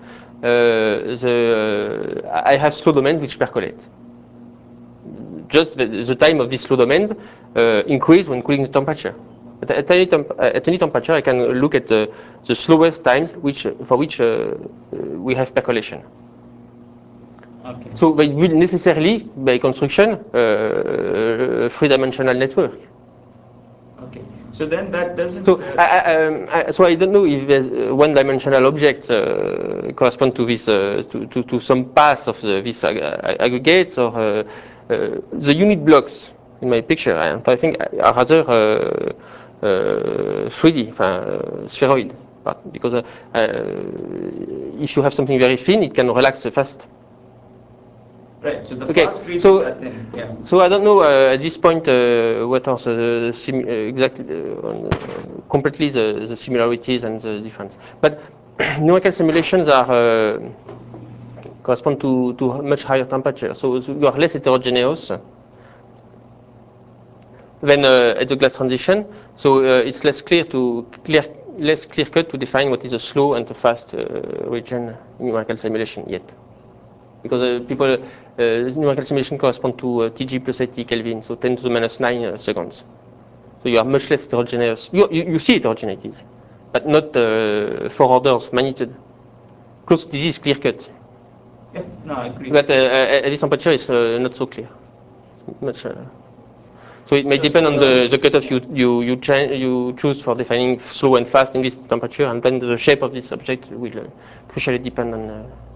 I have slow domains which percolate. Just the time of these slow domains increase when cooling the temperature. But at any temperature, I can look at the slowest times for which we have percolation. Okay. So they will necessarily, by construction, three-dimensional network. Okay. So then that doesn't. So I don't know if there's one-dimensional objects correspond to this to some path of these aggregates, or the unit blocks in my picture. I think are rather 3D, spheroid. Because if you have something very thin, it can relax fast. Right. So the Okay, fast regions so- are thin. Yeah. So I don't know at this point what are exactly completely the similarities and the difference. But numerical simulations are correspond to much higher temperature. So you are less heterogeneous than at the glass transition. So it's less clear cut to define what is a slow and a fast region in numerical simulation yet. Because numerical simulation correspond to Tg plus 80 Kelvin, so 10 to the minus 9 seconds. So you are much less heterogeneous. You see heterogeneities, but not 4 orders of magnitude. Close to Tg is clear cut. Yeah. No, I agree. But at this temperature, it's not so clear. Much. So it may depend on the cutoff you choose for defining slow and fast in this temperature, and then the shape of this object will crucially depend on